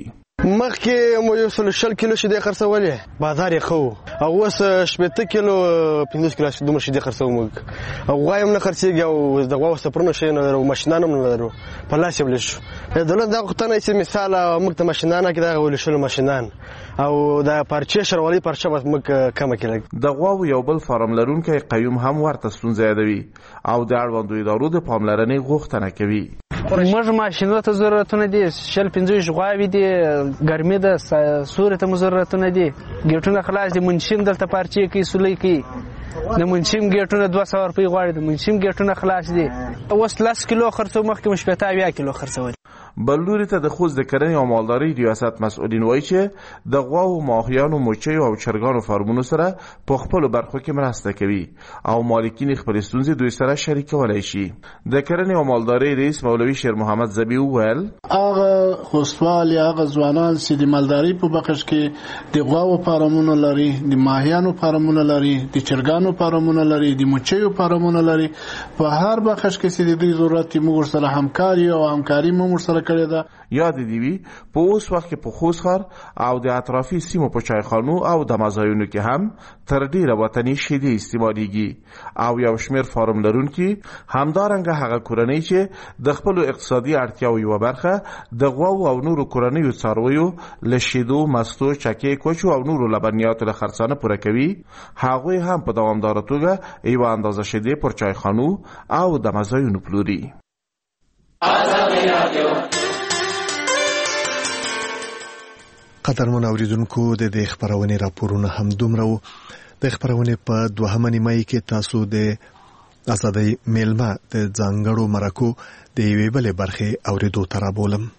مخکې مو یو سل شل کیلو شیدې خرڅولې بازار یې ښه او اوس شپېته کیلو پنځوس کیلو دومره شیدې خرڅوو موږ او غوا هم نه خرڅېږي او د غواو سفرونه شی نه لرو ماشینان هم نه لرو په لاس یې ولیشو. دولت دا غوښتنه چې مثال موږ ته ماشینان راکړي دغه ولیشلو ماشینان او د پارچې شروالۍ پارچه به موږ کمه کړي. د غواو یو بل فارم لرونکی قیوم هم ورته ستونزه یادوي او د اړوندو ادارو د پاملرنې غوښتنه کوي. موږ ماشینونو ته ضرورتونه دي، شل پنځه غواوې دي، ګرمي ده، سوري ته مو ضرورتونه دي، ګیټونه خلاص دي، منشیم دلته پارچې کوي سولۍ کوي، د منشیم ګیټونه دوه سوه روپۍ غواړي، د منشیم ګیټونه خلاص دي. اوس لس کیلو خرڅو مخکې مو شپېته اویا کیلو خرڅول. بل لوري ته د خوست د کرنې او مالدارۍ ریاست مسؤلین وایي چې د غواو، ماهیانو، موچیو او چرګانو فارمونو سره په خپلو برخو کې مرسته کوي او مالکین خپلې ستونزې دوی سره شریکولی شي. د کرنې او مالدارۍ رئیس مولوي شیر محمد زبی وویل هغه خوستوال یا هغه ځوانان چې د مالدارۍ په بخش کې د غواو فارمونه لري، د ماهیانو فارمونه لري، د چرګانو فارمونه لري، د موچیو فارمونه لري، په هر بخش کې چې د دوی ضرورت موږ سره همکاري او همکاري موږ سره یاد دی وی په اوس وخت کې په خوست ښار او د اطرافي سیمو په چایخانو او د مزایونو کې هم تر ډیره وطني شیدې استعمالیږي او یو شمېر فارم لرونکي همدارنګه هغه کورنۍ چې د خپلو اقتصادي اړتیاو یوه برخه د غوا غواو او نورو کورنیو څارویو له شیدو، مستو، چکې، کوچو او نورو لبنیاتو له خرڅانه پوره کوي، هغوی هم په دوامداره توګه یوه اندازه شیدې پر چایخانو او دمځایونو پلوري. قدرمن اوریدونکو د دې خبرونې راپورونه هم دومره وو. د خبرونې په دوهمه نیمایي کې تاسو د ازادۍ میلمه د ځانګړو مرکو د یوې بلې برخې اوریدو ته رابولم.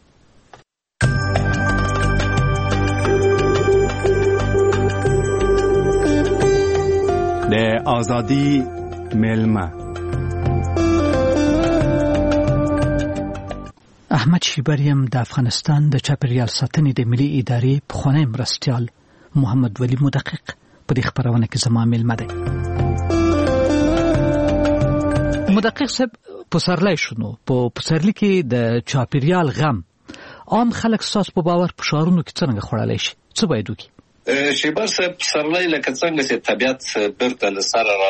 د ازادۍ میلمه احمد شیبریم د افغانستان د چاپیریال ساتنې د ملي ادارې پخوانی مرستیال محمد ولی مدقق په دې خبرونه کې زما میلمه دی. مدقق صاحب پسرلی شنو په پسرلی کې د چاپیریال غم عام خلک ساس په باور په شارونو کې څنګه خورلای شي؟ څه باید وکړي؟ شیبر صاحب پسرلی لکه څنګه چې طبیعت برته له سره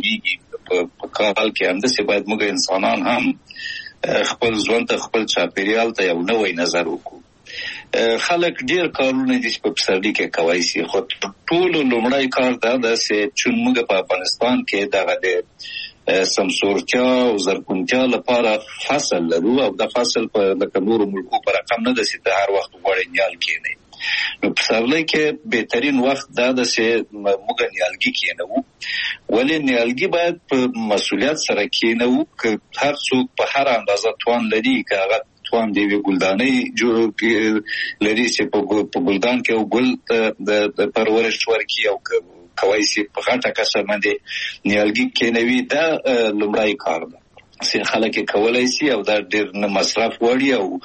راځي په کال کې همداسې باید موږ انسانان هم خپل ژوند ته خپل چاپیریال ته یو نوی نظر وکړو. خلک ډیر کارونه دي چې په پسرلی کې کوي سي، خو ټول لومړی کار دا ده چې چې موږ په افغانستان کې دغه د سمسورتیا او زرغونتیا لپاره فصل لرو او د فصل په لکه نورو ملکو په رقم نه ده چې هر وخت غوړې نیال کېنی. نو پسرلی کې بهترین وخت دا ده چې موږ نیالګي کېنو، ولې نیالګي باید په مسؤلیت سره کېنو که هر څوک په هر اندازه توان لري، که هغه توان دی وی ګلدانۍ جوړ لري چې په ګلدان کې او ګل د پرورش ورکړي او کوي چې په غټه کسه باندې نیالګي کېنوي. دا لومړی کار ده چې خلک کولای شي او دا ډېر نه مصرف وړي او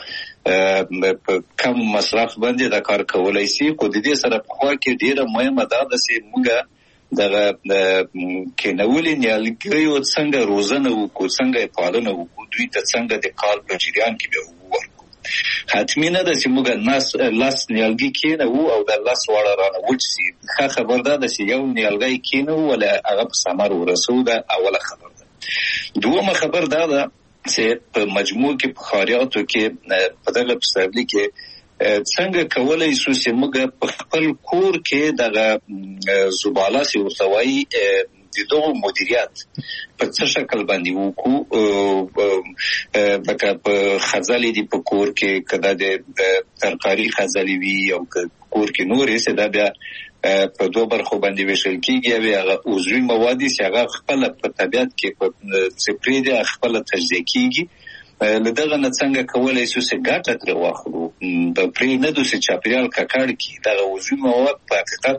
په کم مصرف باندې دا کار کولای شي. خو د دې سره په خوا کې ډېره مهمه ده چې موږ دغه کېنولې نیالګیو څنګه روزنه وکړو، څنګه پالنه وکړو، دوی ته څنګه د کال په جریان کې به ورکړو. حتمي نه ده چې موږ ناس لاس نیالګي کېنو او د لاس واړه رانه وچ شي. ښه خبر ده چې یو نیالګی کېنو ولا هغه په ثمر ورسو، ده اوله خبر ده. دومه خبر دا ده چې په مجموع کې په خاریاتو کې په دغه پسرلی کې څنګه کولای شو چې موږ په خپل کور کې دغه زباله سي ورتوي د دوه مدیریت په څه شکل باندې وکړو. لکه په خزالې دی په کور کې کدا د ترکاری خزالې وي او کور کې نورې څه دا بیا په دوه برخو باندې ویشل کېږي، او هغه عضوي مواد چې هغه خپل په طبیعت کې په سپری دي خپل تجزیه کېږي. لدغه نه څنګه کولای شو چې ګټه ترې واخلو، په پرې نه دوی چې چاپیریال ککړ کړي. دغه عضوي مواد په حقیقت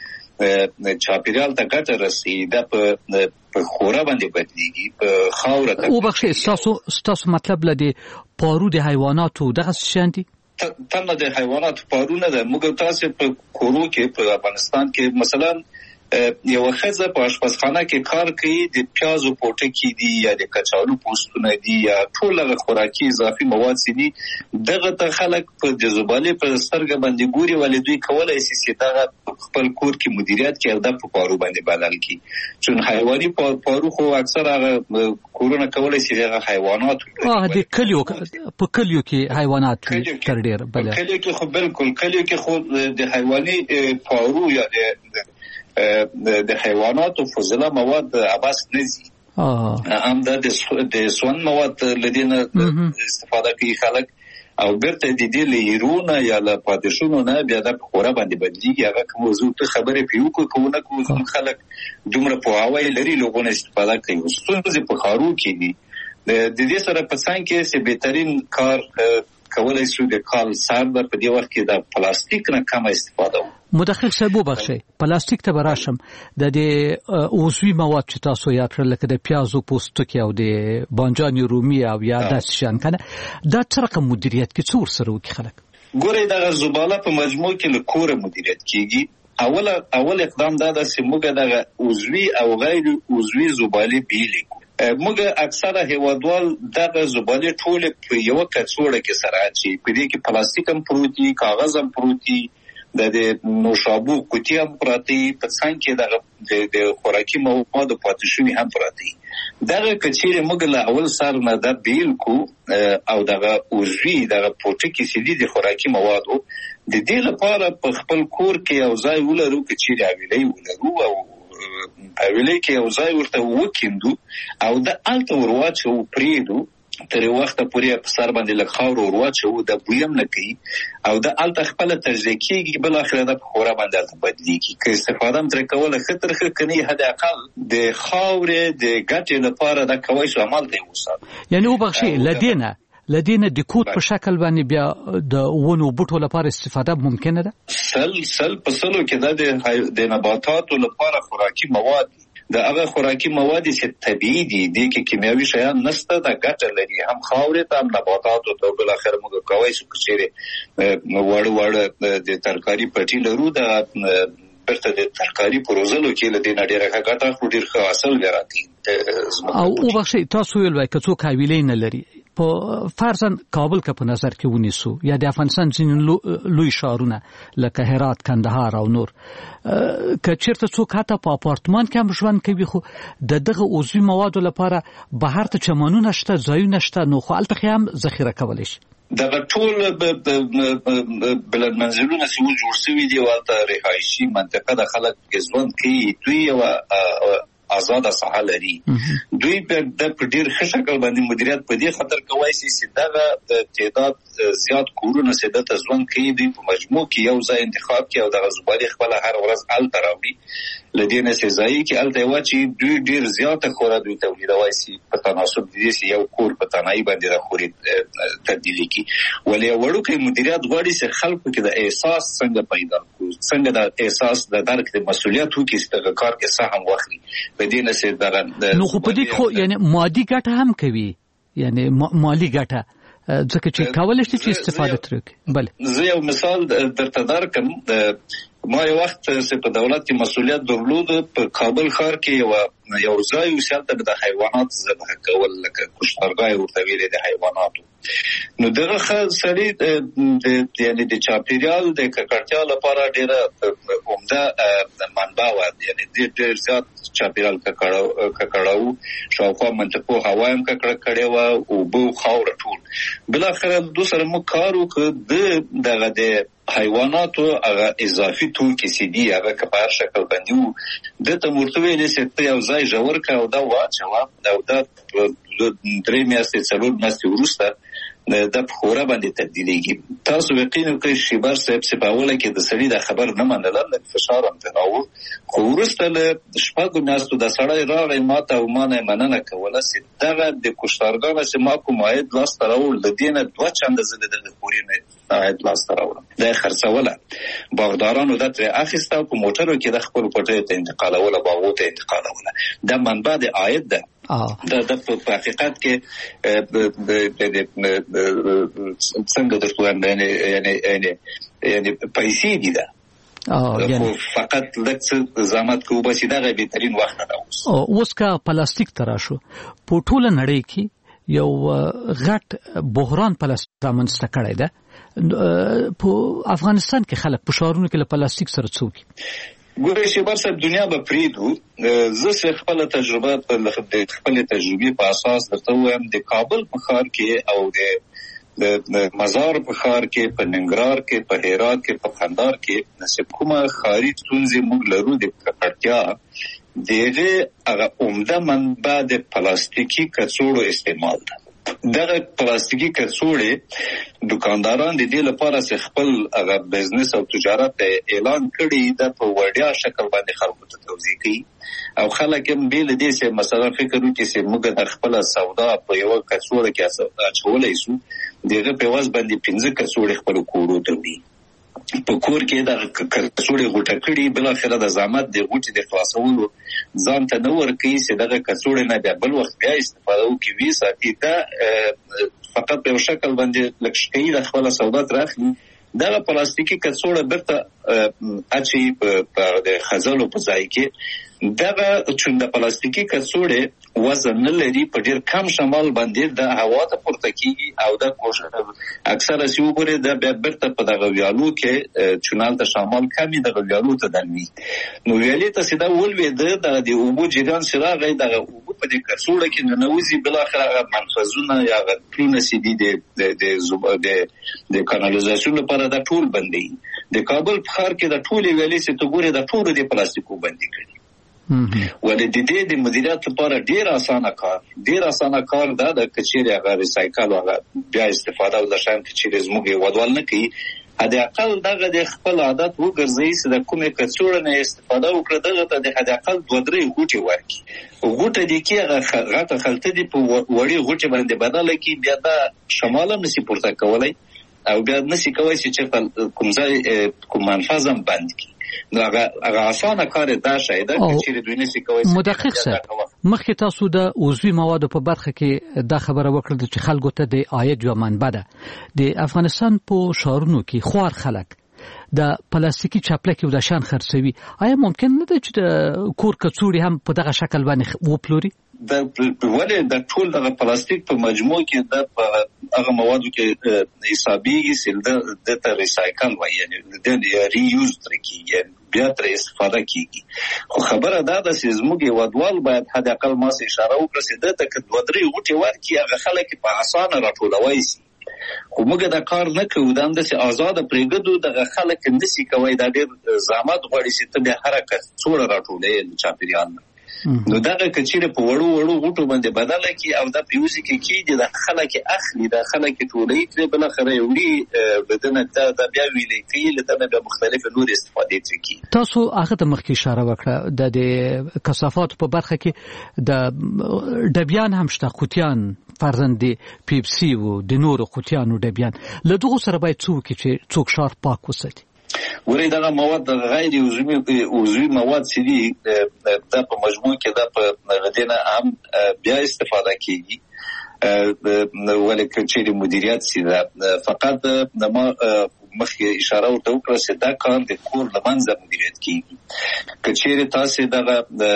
کې چاپیریال ته ګټه رسي، دا په په خوره باندې بدلیږي، په خاوره ته. او بخښه ستاسو ستاسو مطلب لدی پارو د حیواناتو دغه شانتي تنه د حیواناتو پارونه ده. موږ تاسو په کورو کې په افغانستان کې مثلا یو ښځه په آشپزخانه کې کار کوي، د پیازو پوټکی دي یا د کچالو پوستونه دي یا ټول هغه خوراکي اضافي مواد سي دي، دغه ته خلک په د زبالې په سترګه باندې ګوري، ولې دوی کولای شي چې دغه خپل کور کې مدیریت کوي او د په پارو باندې بدل کړي. چون حیواني پارو خو اکثر هغه کورونه کولای شي هغه حیوانات اه د کلیو په کلیو کې حیوانات تر ډیر بل کلیو کې خو بالکل کلیو کې خو د حیواني پارو یا د د حیواناتو فضله مواد عباس نزي هم د د سون مواد لدينا استفاده کوي خلک او برته د دې لیرونه یا له پاتشونو نه بیا د خوره باندې بدلیږي. هغه کوم موضوع ته خبرې پیو کو کوونه کوم خلک دومره په هواي لري لوګونه استفاده کوي. ستونزې په خارو کې دي. د دې سره په څنګه کې چې بهترین کار کولای شو د کال سر په دې وخت کې د پلاستیک نه کم استفاده وکړو. مدقق صاحب وبخښئ، پلاستیک ته براشم د دې عضوي مواد چې تاسو یاد کړل لکه د پیازو پوستکی او د بانجان رومي او یا داسې شان کنه، دا څه رقم مدیریت کې څور سره وکړي خلک؟ ګورئ دغه زباله په مجموع کې له کوره مدیریت کیږي. اول اول اقدام دا ده چې موږ دغه عضوي او غیر عضوي زباله بیلې کو. موږ اکثره هیوادوال دغه زباله ټول په یو کڅوړه کې سره اچي، په دې کې پلاستیک هم پروت دي، کاغذ هم پروت دي، د نوشابو کوټي هم پراته، په څنګه کې د د خوراکي موادو پاتې شوی هم پراته. دغه کچېره موږ له اول سر نه د بیل کو او دغه اوزوی دغه پروتیکي سیدي د خوراکي موادو د دې لپاره په خپل کور کې او ځای ولرو کچېره ویلې ولرو او ویلې کې او ځای ورته وکیندو او د الته ورواچو پریدو تر وخت پورې په سر باندې لږ خاور ورواچو د بویم نه کوي او د الته خپل تجزیه کېږي بل اخر د خورا باندې بدلیږي که استفاده تر کوله خطر کني حد اقل د خاورې د ګټې لپاره د کوي عمل دی وسات یعنی وبخشي لدينا لدينا د کوټ په شکل باندې بیا د ونو بوټو لپاره استفاده ممکنه ده سل سل په سلو کې د نباتاتو لپاره خوراکي مواد د هغه خوراکي مواد چې طبيعي دي د کیمیاوي شیان نشته د ګټه لري هم خاورې ته هم نباتاتو ته بل اخر موږ کوي چې چیرې وړ وړ د ترکاری پټي لرو د برته د ترکاری پروزلو کې لدې نډیره ګټه خو ډیر ښه اصل وراتي او وبخښي تاسو ویل وای کڅو کاویلې نه لري په فرضاً کابل کا په نظر کې ونیسو یا د افغانستان ځینې لوی شهرونه لکه هرات کندهار او نور که چیرته څوک حتی په اپارتمان کې هم ژوند کوي خو د دغه عضوي موادو لپاره بهر ته چمنونه شته ځایونه شته نو خو هلته هم ذخیره کولی شي دغه ټول بلد منزلونه چې جوړ شوي دي ولته رهایشي منطقه د خلک ژوند کوي دوی یو آزاد ساحه لري دوی په د ډیر ښه شکل باندې مدیریت په دې خاطر کوي چې دغه تعداد زیات کورونه سده ته ژوند کوي دوی په مجموع کې یو ځای انتخاب کوي او دغه زبالي خپل هر ورځ ال تراوړي لدينا سزای کې ال دی واچي دوی ډیر زیات خورا دوی تولیدوي سي په تناسب دي چې یو کور په تنهایی باندې د خوري تبدیلی کی ولې وړو کې مدیریت غواړي چې خلکو کې د احساس څنګه پیدا کوي څنګه د احساس د درک د مسولیت وکړي چې د کار کې سهم واخلي بدینه سي دغه نو خو په دې خو یعنی مادي ګټه هم کوي یعنی مالی ګټه ځکه چې کولای شي چې استفاده ترې بله زه یو مثال درته درکم ما یو وخت چې په دولت کې مسولیت درلود په کابل ښار کې یو یو ځای وسیلته د حیوانات ذبح کول لکه کشتارګاه ورته ویل د حیواناتو نو دغه سړي یعنی د چاپیریال د ککړتیا لپاره ډیره عمده منبع و یعنی ډیر زیات چاپیریال ککړاو شاوخوا منطقو هوا هم ککړه کړې و او بو خاور ټول بل اخر دوسر مو کارو ک دغه د حیواناتو هغه اضافي توکي سي دي هغه کپار شکل باندې د تمورتوي لسته یو ځای جوړ کا او دا واچو دا د درې میاشتې څلور میاشتې وروسته د خورا باندې تبدیلیږي تاسو یقین کوئ چې بار صاحب سپاوله کې د سړي د خبر نه منل د فشار هم تناو خو وروسته له شپږو میاشتو د سړی راغی ماته او مانه مننه کوله چې دغه د کشتارګانو چې ما کوم عاید لاس ته راوړ د دې نه دوه چنده زده د خورینه عاید لاس ته راوړم د خرڅوله باغدارانو د تر اخیسته په موټرو کې د خپل کوټې ته انتقالوله باغو ته انتقالوله د منبع د عاید ده دا د په حقیقت کې څنګه د څوان یعنی یعنی یعنی پیسې دي دا خو فقط لکه زحمت کوو بس دا بهترین وخت ده اوس اوس کا پلاستیک تراشو په ټوله نړۍ کې یو غټ بحران پلاستیک رامنځته کړی ده په افغانستان کې خلک په شهرونو کې له پلاستیک سره څوکي ګورې چې برسه دنیا به پریدو زه سه خپل تجربه په خپل تجربه په اساس درته وایم د کابل په ښار کې او د مزار په ښار کې په ننګرهار کې په هرات کې په قندهار کې نسب کومه خاري ستونزې موږ لرو د ککړتیا دغه هغه عمده منبع د پلاستیکي کڅوړو استعمال ده دغه پلاستیکي کڅوړې دکانداران د دې لپاره چې خپل هغه بزنس او تجارت اعلان کړي د په وړیا شکل باندې خلکو ته توضیح کوي او خلک هم بیل دې چې مثلا فکر وکړي چې موږ د خپل سودا په یو کڅوړه کې اچولای شو دغه په واس باندې پنځه کڅوړې خپل کورو ته وي په کور کې د کڅوړې غوټه کړي بل اخر د زحمت د غوټې د خلاصولو ځان ته نور کوي چې دغه کڅوړې نه بیا بل وخت بیا استفاده وکړي وی ساتي دا فقط په شکل باندې لکشکې د خپل سودا ترخي دغه پلاستیکي کڅوړه برته اچي په د خزلو په ځای کې دغه چې د پلاستیکي کڅوړې وزن نه لري په ډیر کم شمال باندې د هوا ته پورته کیږي او د کوشش اکثره سی وګوره د برته په دغه ویالو کې چونال ته شمال کمی د ویالو ته دني نو ویالې ته سیده ولوي د د اوبو جریان سره غي دغه اوبو په دې کڅوړه کې نه نوځي بل اخر هغه منفذونه یا غټونه سي دي د د د د کانالیزاسیون لپاره د ټول بندي د کابل په ښار کې د ټول ویلې چې تو ګوره د ټول د پلاستیکو بندي کړي ولې د دې د مدیریت لپاره ډیر اسانه کار ډیر اسانه کار دا د کچېري هغه ریسایکل هغه بیا استفاده ول شان کچېري زموږ ودوال نه کوي هدا اقل دغه د خپل عادت وګرځي چې د کومه کڅوړه نه استفاده وکړي دغه ته د هدا اقل دوه درې غوټي ورکي غوټه دي کې غټه خلته دي په وړي غوټه باندې بدله کی بیا دا شماله نسی پورته کولای او بیا نسی کوي چې کوم ځای کوم منفذم بند کی نو هغه هغه اسانه کار دا شاید چې دوی نسی کوي مدقق سره مخکې تاسو د عضوي موادو په برخه کې دا خبره وکړه چې خلکو ته د عاید یو منبع ده د افغانستان په شهرونو کې خوار خلک د پلاستیکي چاپلکي او د شان خرڅوي آیا ممکن نه ده چې د کور کڅوړي هم په دغه شکل باندې وپلوري د ولې د ټول د پلاستیک په مجموع کې د هغه موادو کې حسابيږي چې د ته ریسایکل وایي یعنی د ری یوز تر کېږي بیا تر استفاده کیږي خو خبره دا ده چې زموږ ودوال باید حد اقل ما سه اشاره وکړي چې د تک دوه درې غوټي ورکي هغه خلک په اسانه راټولوي سي خو موږ دا کار نه کوو دا اندسه آزاد پرېګدو دغه خلک اندسي کوي دا ډېر زحمت غواړي چې ته به حرکت څوړ راټولې چاپیریال نو دا کچېره په وړو وړو غوټو باندې بدله کی او دا پیوزي کې کی د خلک اخلي د خلک ټولې تر بل خره وړي بدنه دا بیا ویلې کی لته به مختلف نور استفاده کوي تاسو هغه د مخکې اشاره وکړه د کثافات په برخه کې د ډبیان هم شته قوتیان فرزند پیپسي او د نورو قوتیانو ډبیان له دغه سره باید څوک چې څوک شار پاک وساتي ورې دا مواد غیر عضوي عضوي مواد چې دي د په مجموع کې د په غدینه هم بیا استفاده کیږي ولکه چې مدیریت سي دا فقط ما مخکې اشاره ورته وکړه چې دا کار د کور لمنځه مدیریت کیږي کچېره تاسو دغه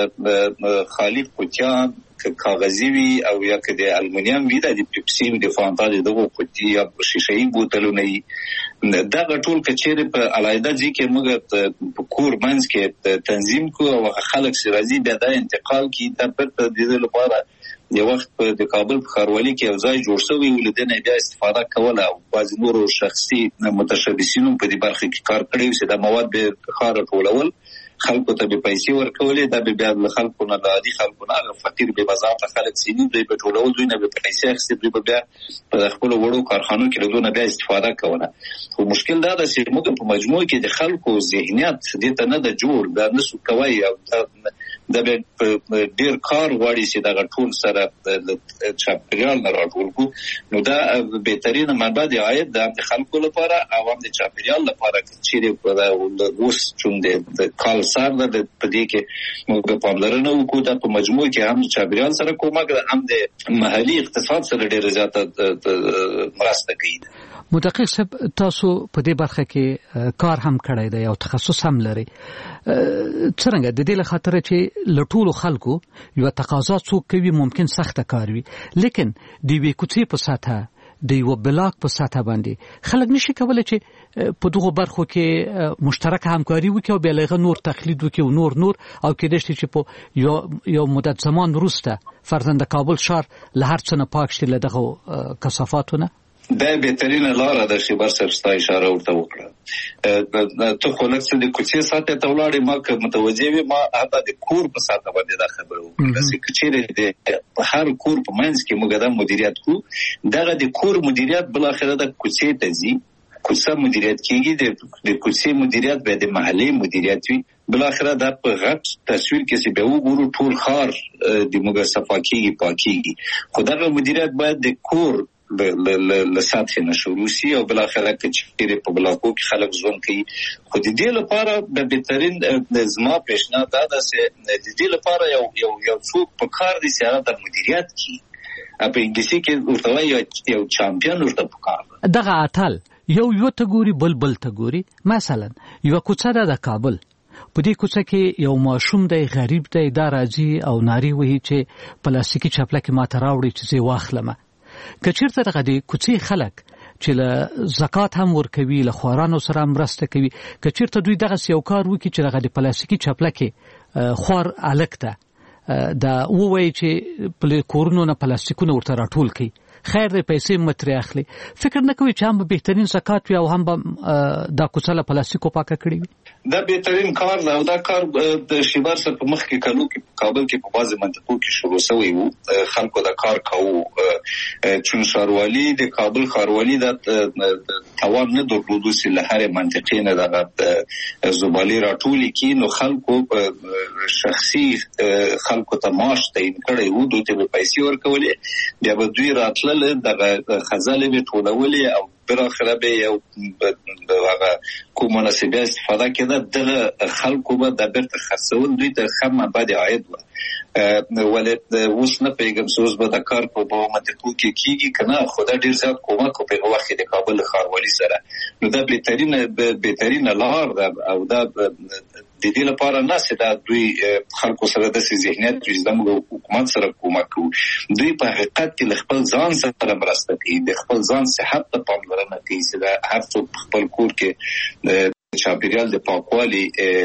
خالی قوتیان کاغذي وي او یا که د المونیم وي د پیپسي د فانتا دغه قوتي یا شیشې بوتلونه دا ټول کچېره په علایده ځکه موږ په کور منځ کې تنظیم کو او خلک سرازي بیا د انتقال کی د پرته د لپاره یو وخت د کابل په خاروالي کې یو ځای جوړ شوی ولدنه بیا استفاده کوله او بعض نورو شخصي متشبثینو په دې برخه کې کار کړی چې د مواد به خار ټولول خلکو ته به پیسې ورکولې دا به بیا د خلکو نه د عادي خلکو نه فقیر به بازار ته خلک سینې دوی به ټولول دوی نه به پیسې اخیستي دوی به بیا په خپل وړو کارخانو کې له دوی نه بیا استفاده کوله خو مشکل دا ده چې موږ په مجموع کې د خلکو ذهنیت دې ته نه د جوړ دا نسو کوي او دا به ډیر کار غواړي چې دا ټول سره چاپیریال نه راټول کو نو دا بهترینه منبع د عاید د خلکو لپاره او هم د چاپیریال لپاره چې د اوس چون د کال سره د پدې کې موږ په پاملرنه وکړو د په مجموع کې هم چاپیریال سره کومک هم د محلي اقتصاد سره ډیر زیاته مرسته کوي مدقق صاحب تاسو په دې برخه کې کار هم کړی دی او تخصص هم لري څنګه د دې لپاره چې لټول خلکو یو تقاضا څوک کوي ممکن سخت کار وي لیکن د وی کوڅې په ساته د یو بلاک په ساته باندې خلک نشي کولای چې په دغه برخو کې مشترک همکاري وکړي او بلغه نور تقلید وکړي او نور نور او کېدای شي چې په یو یو مدت زمان وروسته فرزند کابل شهر له هر څه نه پاک شي له دغه کثافاتونه دا بهترینه لاره ده چې برسر ستا اشاره ورته وکړه ته خو لکه د کوڅې ساته ته ولاړې ما که متوجه وي ما حتی د کور په ساته باندې دا خبره وکړه چې کچېرې د هر کور په منځ کې موږ دا مدیریت کوو دغه د کور مدیریت بل اخره د کوڅې ته ځي کوڅه مدیریت کیږي د کوڅې مدیریت به د محلي مدیریت وي بل اخره دا په غټ تصویر کې چې به وګورو ټول خار د موږ صفاکیږي پاکیږي خو دغه مدیریت باید د کور له سطح نه شروع شي او بل اخره کې په بلاکو کې خلک ژوند کوي خو د دې لپاره د بهترین زما پیشنهاد دا ده چې د دې لپاره یو یو یو څوک په کار دي چې هغه د مدیریت کوي په انګلیسي کې ورته یو یو چمپیون ورته په کار دغه اتل یو یو ته ګوري بل بل ته ګوري مثلا یو کوڅه ده د کابل په دې کوڅه کې یو ماشوم دی غریب دی دا راځي او ناری وهي چې پلاستیکي چپلکه ماته راوړي چې زه واخلمه کچیرته دغه د کوڅې خلک چې له زکات هم ورکوي له خوارانو سره مرسته کوي کچیرته دوی دغه یو کار وکړي چې دغه د پلاستیکي چپلکه خوار الکته دا ووایي چې په کورونو نه پلاستیکونه ورته راټول کړي، خیر دی پیسې مترې اخلي، فکر نه کوي چې هم به بهترین زکات وي او هم به دا کوڅه له پلاستیکو پاکه کړي وي؟ دا بهترین کار دی او دا کار د شیبر سره په مخ کې کلو کې کابل کې په بعضې منطقو کې شروع شوی وو، خلکو دا کار کوو. چون ښاروالي د کابل ښاروالي دا توان نه درلودو چې له هرې منطقې نه دغه زبالې راټولې کړي، نو خلکو شخصي خلکو ته معاش تعیین کړی وو، دوی ته به پیسې ورکولې، بیا به دوی راتلل دغه خزلې به ټولولې او بالاخره به یو هغه کومه مناسبه استفاده کېده، دغه خلکو به د بیرته خرڅول دوی ته ښه منبع عاید وه. ولې اوس نه پوهېږم چې اوس به د کار په بهو منطقو کې کېږي که نه، خو دا ډېر زیات کومک و په هغه وخت کې د کابل ښاروالي سره. نو دا بهترینه بهترینه لار ده او دا د دې لپاره نه چې دا دوی خلکو سره داسې ذهنیت چې زموږ حکومت سره کومک کوو، دوی په حقیقت کې له خپل ځان سره مرسته کوي، د خپل ځان صحت ته پاملرنه کوي چې دا هر څوک په خپل کور کې چاپیریال د پاکوالي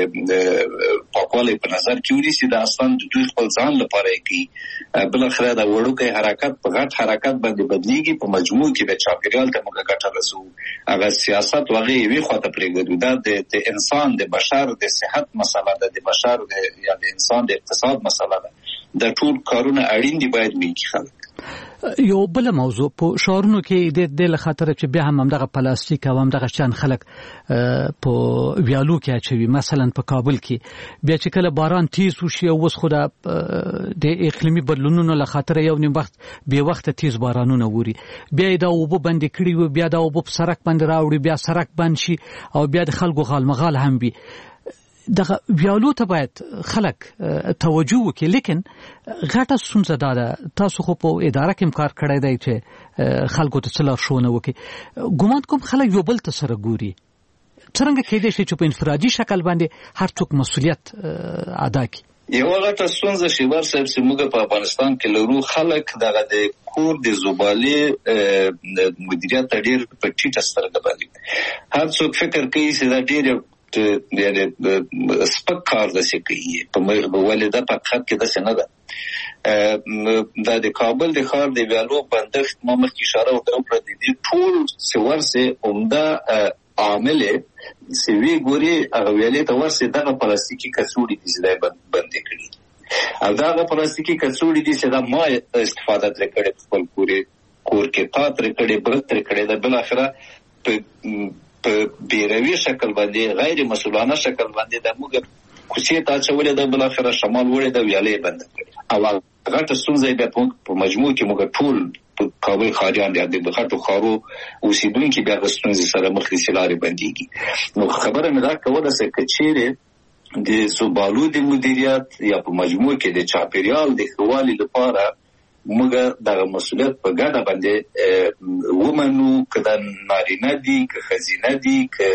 پاکوالي په نظر کې ونیسي، دا اصلا د دوی خپل ځان لپاره کوي. بالاخره دا وړوکی حرکت په غټ حرکت باندې بدلیږي، په مجموع کې د چاپیریال ته موږ ګټه رسوو. هغه سیاست هغه یوې خواته پرېږدو، دا د انسان د بشر د صحت مسله ده، د بشر یا د انسان د اقتصاد مسله ده. د ټول کارونه اړین دي باید وکړي خلک. یو بل موضوع په شهرونو کې د دې له خاطر چې بیا هم همدغه پلاستیک او همدغه شان خلک په ویالو کې اچوي، مثلا په کابل کې بیا چې کله باران تیز وشي او اوس خو د اقلیمي بدلونونو له خاطر یو نیم وخت بې وخته تیز بارانونه ووري، بیا دا اوبه بندې کړي وي، بیا دا اوبه په سړک باندې راوړي، بیا سړک بند شي او بیا د خلکو غالمغال هم وي. دغه ویالو ته باید خلک توجه وکړي، لیکن غټه ستونزه دا ده، تاسو خو په اداره کې کار کړی دی چې خلکو ته څه لارښوونه وکړي، ګومان کوم خلک یو بل ته سره ګوري، څرنګه کېدای شي چې په انفرادي شکل باندې هر څوک مسؤلیت ادا کړي؟ یوه غټه ستونزه شیبر صاحب چې موږ په افغانستان کې لرو، خلک دغه د کور د زبالې مدیریت ته ډېر په ټیټه سترګه باندې، هر څوک فکر کوي چې دا ډېر یعنی سپک کار داسې کوي، په ولې دا په حقیقت کې داسې نه ده. دا د کابل د ښار د ویالو بندښت ما مخکې اشاره وکړه، د دې ټول څه ورسې عمده عامل چې وی ګوري هغه ویالې ته ورسې دغه پلاستیکي کڅوړې دي چې دا بندې کړي، او دغه پلاستیکي کڅوړې دي چې دا ما استفاده ترې کړې په خپل کور کې، تا ترې کړې، بل ترې کړې، دا بالاخره په په بیروي شکل باندې غیر مسؤلانه شکل باندې د موږ کوڅې ته اچولې ده، بالاخره شمال وړې ده، ویالې بنده کړې، او غټه ستونزه بیا په مجموع کې موږ ټول په کابل ښاریان د غټو ښارو اوسېدونکي بیا د ستونزې سره مخ دي چې لارې بندېږي. نو خبره مې دا کوله چې که چیرې د زبالو د مدیریت یا په مجموع کې د چاپیریال د ښه والي لپاره موږ دغه مسؤلیت په ګډه باندې ومنو، که دا نارینه دي، که ښځینه دي،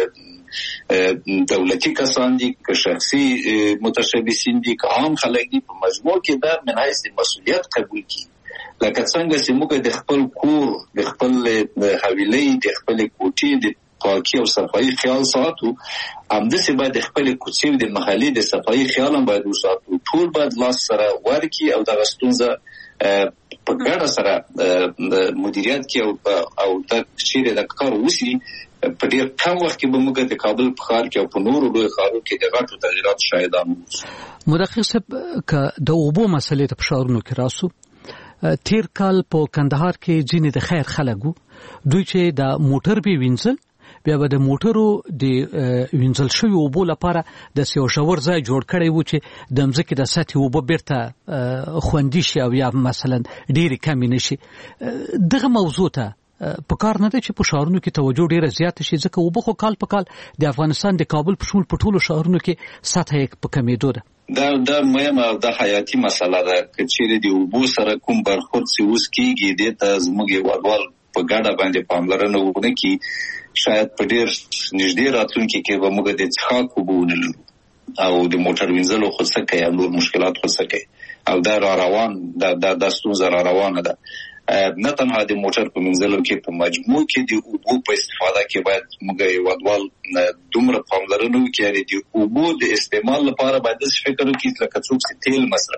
که دولتي کسان دي، که شخصي متشبثین دي، که عام خلک دي، په مجموع کې دا من حیث مسؤلیت قبول کړي. لکه څنګه چې موږ د خپل کور، د خپل حویلۍ، د خپلې کوټې د پاکي او صفایي خیال ساتو، همداسې باید د خپلې کوڅې او د محلې د صفایي خیال هم باید وساتو. ټول باید لاس سره ورکړي او دغه ستونزه په ګډه سره مدیریت کې او دا چیرې د کار وشي، په ډېر کم وخت کې به موږ د کابل په ښار کې او په نورو لویو ښارونو کې د غټو تغییراتو شاهدان اوسو. مدقق صاحب، که د اوبو مسلې ته په ښارونو کې راسو، تیر کال په کندهار کې ځینې د خیر خلک وو، دوی چې د موټر به وینځل، بیا به د موټرو د وینځل شوي اوبو لپاره د یو ژور ځای جوړ کړی و چې د مځکې د سطحې اوبه بیرته خوندي شي او یا مثلا ډېرې کمې نه شي. دغه موضوع ته په کار نه ده چې په ښارونو کې توجه ډېره زیاته شي، ځکه اوبه خو کال په کال د افغانستان د کابل په شمول په ټولو ښارونو کې سطحه یې په کمېدو ده. دا دا مهمه او دا حیاتي مسله ده، که چیرې د اوبو سره کوم برخورد چې اوس کېږي، دې ته زموږ هېوادوال په ګډه باندې پاملرنه ونه کړي، شاید په ډېر نږدې راتلونکي کې به موږ د څښاک اوبه ونه لرو او د موټر وینځلو خو څه کوي او نور مشکلات خو څه کوي، او دا را روان دا دا ستونزه را روانه ده. نه تنها د موټر په وینځلو کې، په مجموع کې د اوبو په استفاده کې باید موږ هېوادوال دومره پاملرنه وکړي، د اوبو د استعمال لپاره باید داسې فکر وکړي لکه څوک چې تیل مصرفوي،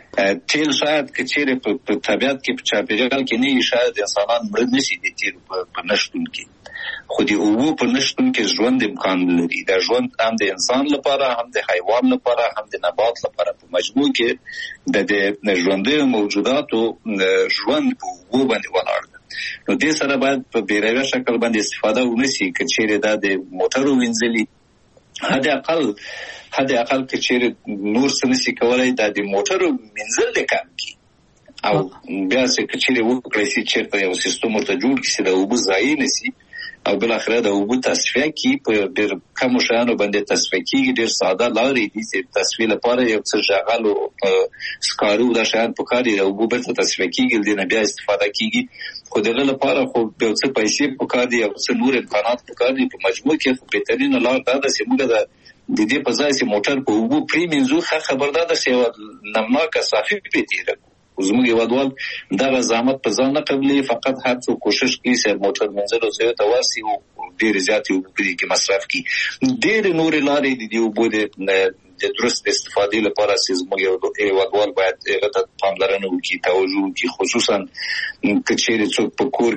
تیل شاید که چیرې په طبیعت کې په چاپیریال کې نه شاید انسانان مړه نشي د تیل په نشتون کې خو د اوبو په نشتون کې ژوند امکان لري. دا ژوند هم د انسان لپاره هم د حیوان لپاره هم د نبات لپاره په مجموع کې د ژوندیو موجوداتو ژوند په اوبو باندې ولاړ ده. نو دې سره باید په بیروي شکل باندې استفاده ونشي که چیرې دا د موټرو وینځلي حد اقل حد اقل که چیرې نور څه نشي کولای دا د موټرو وینځل د کم کی او بیا چې که چیرې وکړی شي چیرته یو سیستم ورته جوړ کړي چې د اوبو ضایع نشي او بل اخره د اوبو تصفیه کی په ډېر کم شیانو باندې تصفیه کیږي. ډېر ساده لارې دي چې تصفیه لپاره یو څه ژغل او سکارو دا شیان پکار دي. د اوبو بیرته تصفیه کیږي دې نه بیا استفاده کیږي خو دغه لپاره خو یو څه پیسې پکار دي او څه نور امکانات پکار دي. په مجموع کې خو بهترینه لار دا ده چې موږ د دې په ځای چې موټر په اوبو پریمنځو ښه خبردار ده چې یو نمناکه صافي پرې تېره زموږ هیوادوال دغه زحمت په ځان نه قبلوي. فقط هر څوک کوشش کوي چې موټر منځلو ځای ته ورسي او ډېرې زیاتې اوبه پرې کې مصرف کړي. ډېرې نورې لارې د دې اوبو د درست استفادې لپاره چې زموږ هیوادوال باید هغه ته پاملرنه وکړي، توجه وکړي، خصوصا که چیرې څوک په کور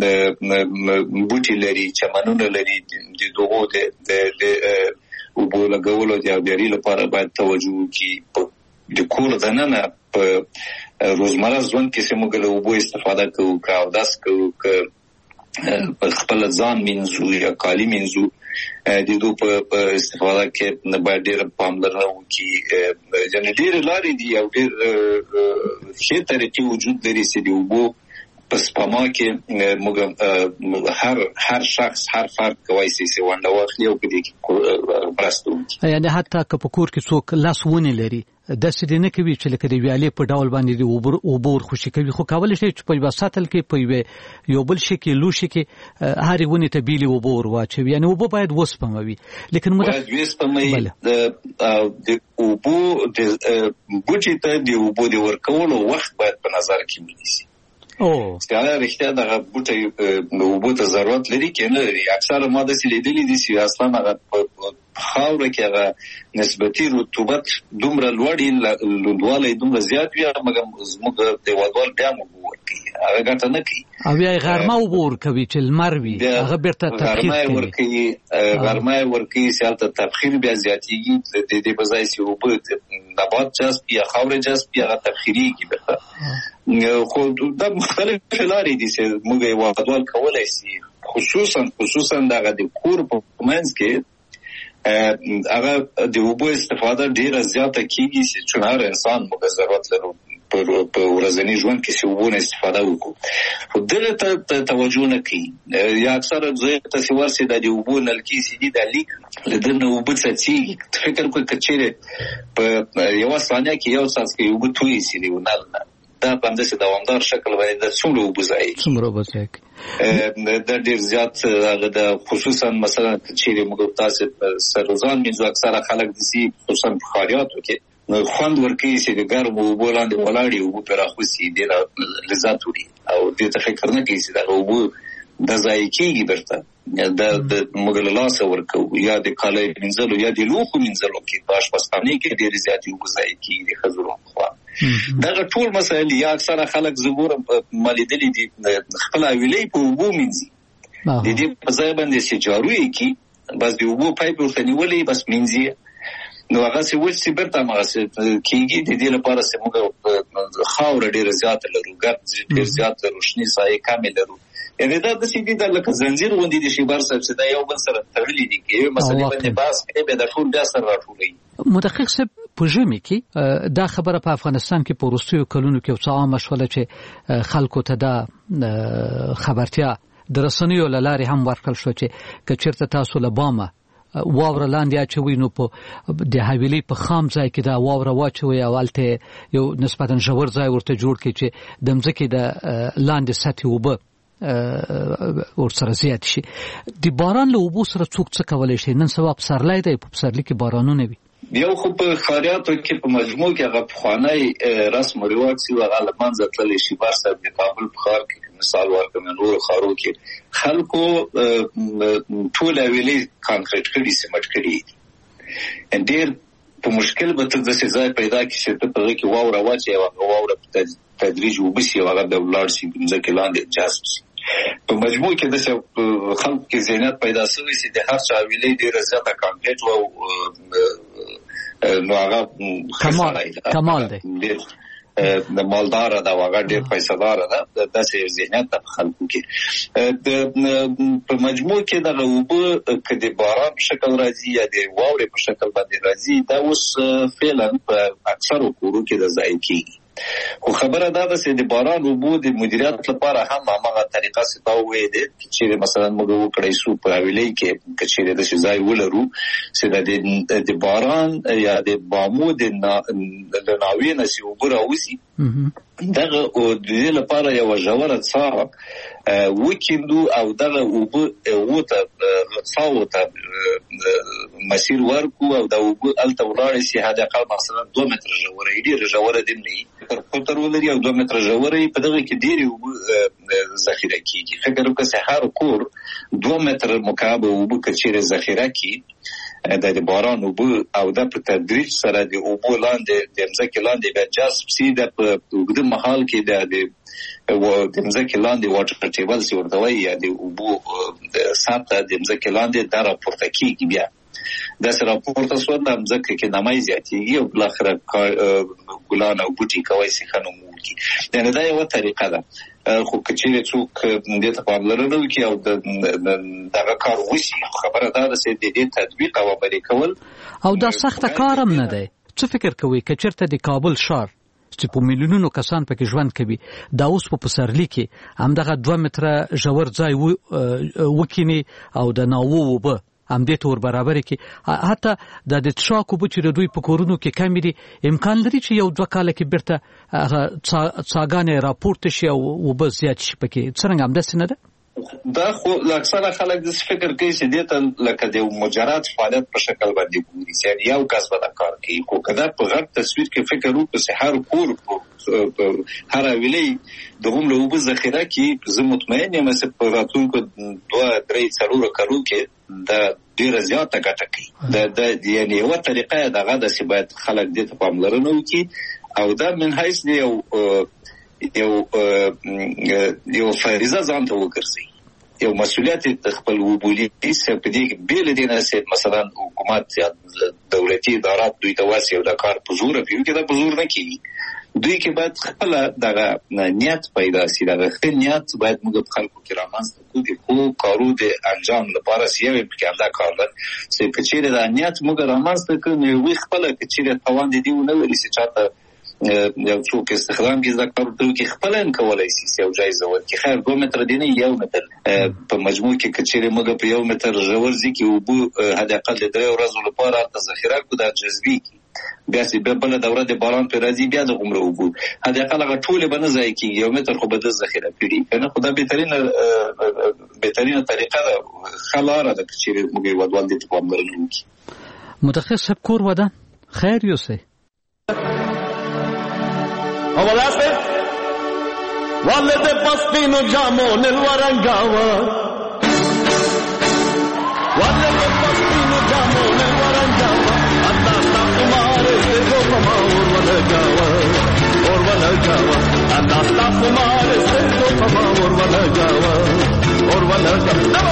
کې بوټي لري، چمنونه لري، د دغو د اوبو لګولو د یادګاري لپاره باید توجه وکړي. د کور دننه په روزمره ژوند کې چې موږ له اوبو استفاده کوو، که اودس کوو، که خپل ځان مینځو یا کالي مینځو، د دو په استفاده کې باید ډېره پاملرنه وکړي. یعنې ډېرې لارې دي او ډېر ښې طریقې وجود لري چې د اوبو په سپما کې موږ هر هر شخص هر فرد کولی شي چې ونډه واخلي او په دې کې مرسته وکړي. یعنې حتی که په کور کې څوک لاس ونې لري داسې دې نه کوي چې لکه د ویالې په ډول باندې د اوبو ورخوشي کوي، خو کولی شي چې په یوه سطل کې په یوه یو بل شي کې لوښي کې هرې ونې ته بیلې اوبه ور واچوي. یعنې اوبه باید وسپموي. لیکن باید وسپموي. د اوبو بوټي ته د اوبو د ورکولو وخت باید په نظر کې ونیسي. چې رښتیا دغه بوټی د اوبو ته ضرورت لري که نه لري. اکثره ما داسې لیدلي دي چې اصلا هغه په خاوره کې هغه نسبتي رطوبت دومره لوړ لوندوالی دومره زیات وي مګر زموږ د هیوادوال بیا هم اوبه ورکوي، هغه ګټه نه کوي. او بیا یې غرمه اوبه ورکوي چې لمر وي، هغه بیرته تبخیر کوي. غرمه یې ورکوي چې هلته تبخیر بیا زیاتېږي. د دې په ځای چې اوبه نبات جذب یا خاوره جذب یا هغه تبخیرېږي بیرته. خو دا مختلفې لارې دي چې موږ هیوادوال کولی شي خصوصا خصوصا دغه د کور په منځ کې هغه د اوبو استفاده ډېره زیاته کېږي چې چون هر انسان موږ ضرورت لرو په ورځني ژوند کې چې اوبو نه استفاده وکړو، خو دغه ته توجه نه کوي. یا اکثره ځای ته چې ورسې دا د اوبو نلکې چې دي دا لیک له ده نه اوبه څڅېږي. فکر کوئ که چیرې په یوه ثانیه کې یو څاڅکی اوبه تویې شي د نل نه، دا په همداسې دوامدار شکل باندې دا څومره اوبه ضایع کړي. څومره اوبه ضایع کړي. دا ډېر زیات هغه د خصوصا مثلا که چیرې موږ تاسې سرروزان مینځو، اکثره خلک داسې خصوصا په ښاریاتو کې خوند ورکوي چې د ګرمو اوبو لاندې ولاړ وي، اوبه پرې راخوسي، ډېره لذت وړي او دې ته فکر نه کوي چې دغه اوبه دا ضایع کېږي بیرته دا د موږ له لاسه ورکوو. یا د کالیو مینځلو یا د لوښو مینځلو کې په اشپزخانې کې ډېرې زیاتې اوبه ضایع کېږي د ښځو لخوا. دغه ټول مسایل یا اکثره خلک زه ګورم ما لیدلي دي خپله حویلۍ په اوبو مینځي، د دې په ځای باندې چې جارو یې کړي بس د اوبو پایپ ورته نیولی بس مینځي، نو هغسې وچ چې بیرته هماغسې کېږي. د دې لپاره چې موږ خاوره ډېره زیاته لرو، ګرد ډېر زیات لرو، شنې سایې کمې لرو. یعنې دا داسې دي دا لکه زنځیر غوندې دي شیبر صاحب چې دا یو بل سره تړلي دي، که یوې مسلې باندې بحث کوي بیا دا ټول بیا سره راټولوي. مدقق صاحب په ژمي کې دا خبره په افغانستان کې په وروستیو کلونو کې یو څه عامه شوله چې خلکو ته دا خبرتیا د رسنیو له لارې هم ورکړل شو چې که چېرته تاسو له بامه واوره لاندې اچوي نو په د حویلۍ په خام ځای کې دا واوره واچوي او هلته یو نسبتا ژور ځای ورته جوړ کړي چې د مځکې د لاندې سطحې اوبه ورسره زیات شي. د باران له اوبو سره څوک څه کولی شي؟ نن سبا پسرلی دی، په پسرلي کې بارانونه وي. یو خو په ښاریاتو کې په مجموع کې هغه پخوانی رسم و رواج چې هغه له منځه تللی شي. بر صاحب د کابل په ښار کې مثال ورکړم، نورو ښارو کې خلکو ټول حویلۍ کانکریټ کړي، سیمټ کړي دي. ډېر په مشکل به ته د ځای پیدا کی چې ته په کې واوره واچي او واوره په تدریج وبسي او هغه د ولار شي ځکه لاندې جذب شي. په مجموع کې د خلکو کې ذهنیت پیدا شوی چې د هر چا ویلې ډیره زیاته کانټینټ او نو هغه کمال کمال دی د مالدار دا هغه ډیر پیسې دار ده د داسې ذهنیت په خلکو کې په مجموع کې د غوبه کدي باران په شکل راځي یا د واورې په شکل باندې راځي دا اوس فعلا په اکثر کورو کې د ځای کېږي. خو خبره دا ده چې د باران اوبو د مدیریت لپاره هم هغه طریقه ستا وې ده چې مثلا موږ وکړای شو په ویلې کې چې د ځای ولرو چې د باران یا د بامو د ناوې نسی وبره وسی دغه او د لپاره یو ژوره څاه وکیندو او دغه اوبه وته څاوته مسیر ورکو او دا اوبه الته ولاړ شي هدا قال مثلا دوه متره ژوره ډیر ژوره دي نه تر پټر ولري او دوه متره ژوره په دغه کې ډیر اوبه ذخیره کیږي. فکر وکړه چې هر کور دوه متره مکعب اوبه کچېره ذخیره کی د باران اوبه او د په تدریج سره د اوبو لاندې د ځمکې لاندې به جذب سي د وګړو محل کې د و د ځمکې لاندې واټر ټیبل سی ورته وایي یا د اوبو سطح د ځمکې لاندې د راپورته کیږي. بیا د سره راپورته شو د ځمکې کې نمای زیاتېږي او بل اخر ګلان او بوټي کوي سي خنوم کی دا دا یو طریقه ده. خو کچې څوک دې ته پاملرنه وکړي او دغه کار وشي خبره دا ده چې د دې تطبیق او عملي کول او دا سخت کار هم نه دی. څه فکر کوي کچرته د کابل ښار چې په میلیونونو کسان پکې ژوند کوي دا اوس په پسرلی کې همدغه دوه متره ژور ځای وکینی او د ناوو وبه هم دې تور برابر کې حتی د د تشاکو بچ د دوی په کورونو کې کم دي امکان لري چې یو دوه کال کې برته هغه څاګانې راپورته شي او وبه زیات شي پکې څنګه هم داسې نه ده. دا خو اکثره خلک د فکر کوي چې دې ته لکه د مجرد فعالیت په شکل باندې ګوري چې یو کس به دا کار کوي. خو کله په غټ تصویر کې فکر وکړو چې هر کور هر ویلې د هم له وبو ذخیره کې زه مطمئن یم چې په راتلونکو دوه درې څلور کارو کې دا ډیره زیاته ګټه کوي. دا د یعنی یو طریقه دغه د سی باید خلک دې ته پاملرنه وکړي او دا من حیث یو یو یو فریضه ځان ته وګرځي یو مسؤلیت خپل وبولي چې په دې بیل دي نه چې مثلا حکومت یا دولتي ادارات دوی ته واسي او د کار په زور په کې دا په زور نه کوي. دوی کې باید خپل دغه نیت پیدا شي دغه نیت باید موږ په خلکو کې رامنځته کړو د خو کارو د انجام لپاره سیاوي په کې همدا کار ده چې کچېره د نیت موږ رامنځته کړو نو خپل کچېره توان دي نه لري چې چاته یو څوک استخدام کې ذکر دوی کې خپل ان کولای شي یو جایزه ورکړي خیر دوه متر دی نه یو متر په مجموع کې کچېره موږ په یو متر ژور ځکه او بو هدا اقل درې ورځې لپاره ذخیره کو د جذبي کی بیا چې بل دوره د باران پر راځي بیا د عمره وبو هدا اقل غټول بنه ځای کی یو متر خو به د ذخیره کړي کنه خدای بهترینه بهترینه طریقه ده خلاره د کچېره موږ ودوال دي په امر نه کی متخصص کور ودا خیر یوسه Avalaste Valle de pastino jamo nel warangava Valle de pastino jamo nel warangava Anda sta kumare se go mama or wala jawa or wala jawa Anda sta kumare se go mama or wala jawa or wala jawa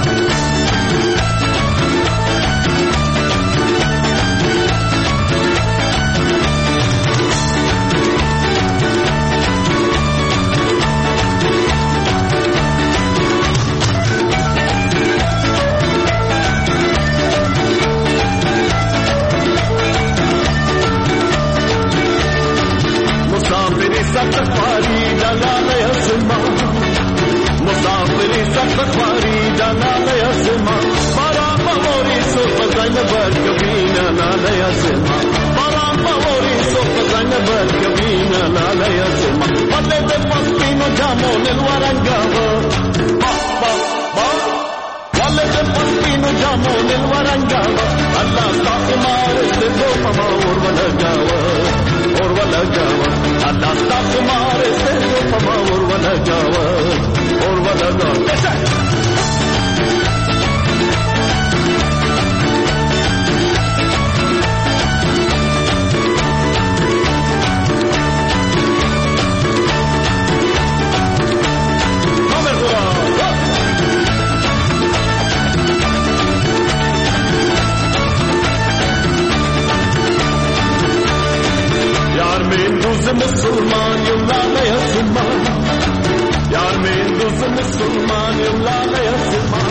Safari dalale yazma Musafiri safari dalale yazma Para favori so fazana bar kabina la yazma Para favori so fazana bar kabina la yazma Valle de pastino jamo nel warangava Ba ba ba Valle de pastino jamo nel warangava Allah sta kumare se do mama or wala jawa or wala jawa Allah sta kumare se do mama or wala jawa or wala jawa में दुज मुसलमान युला यसमा यार में दुज मुसलमान युला यसमा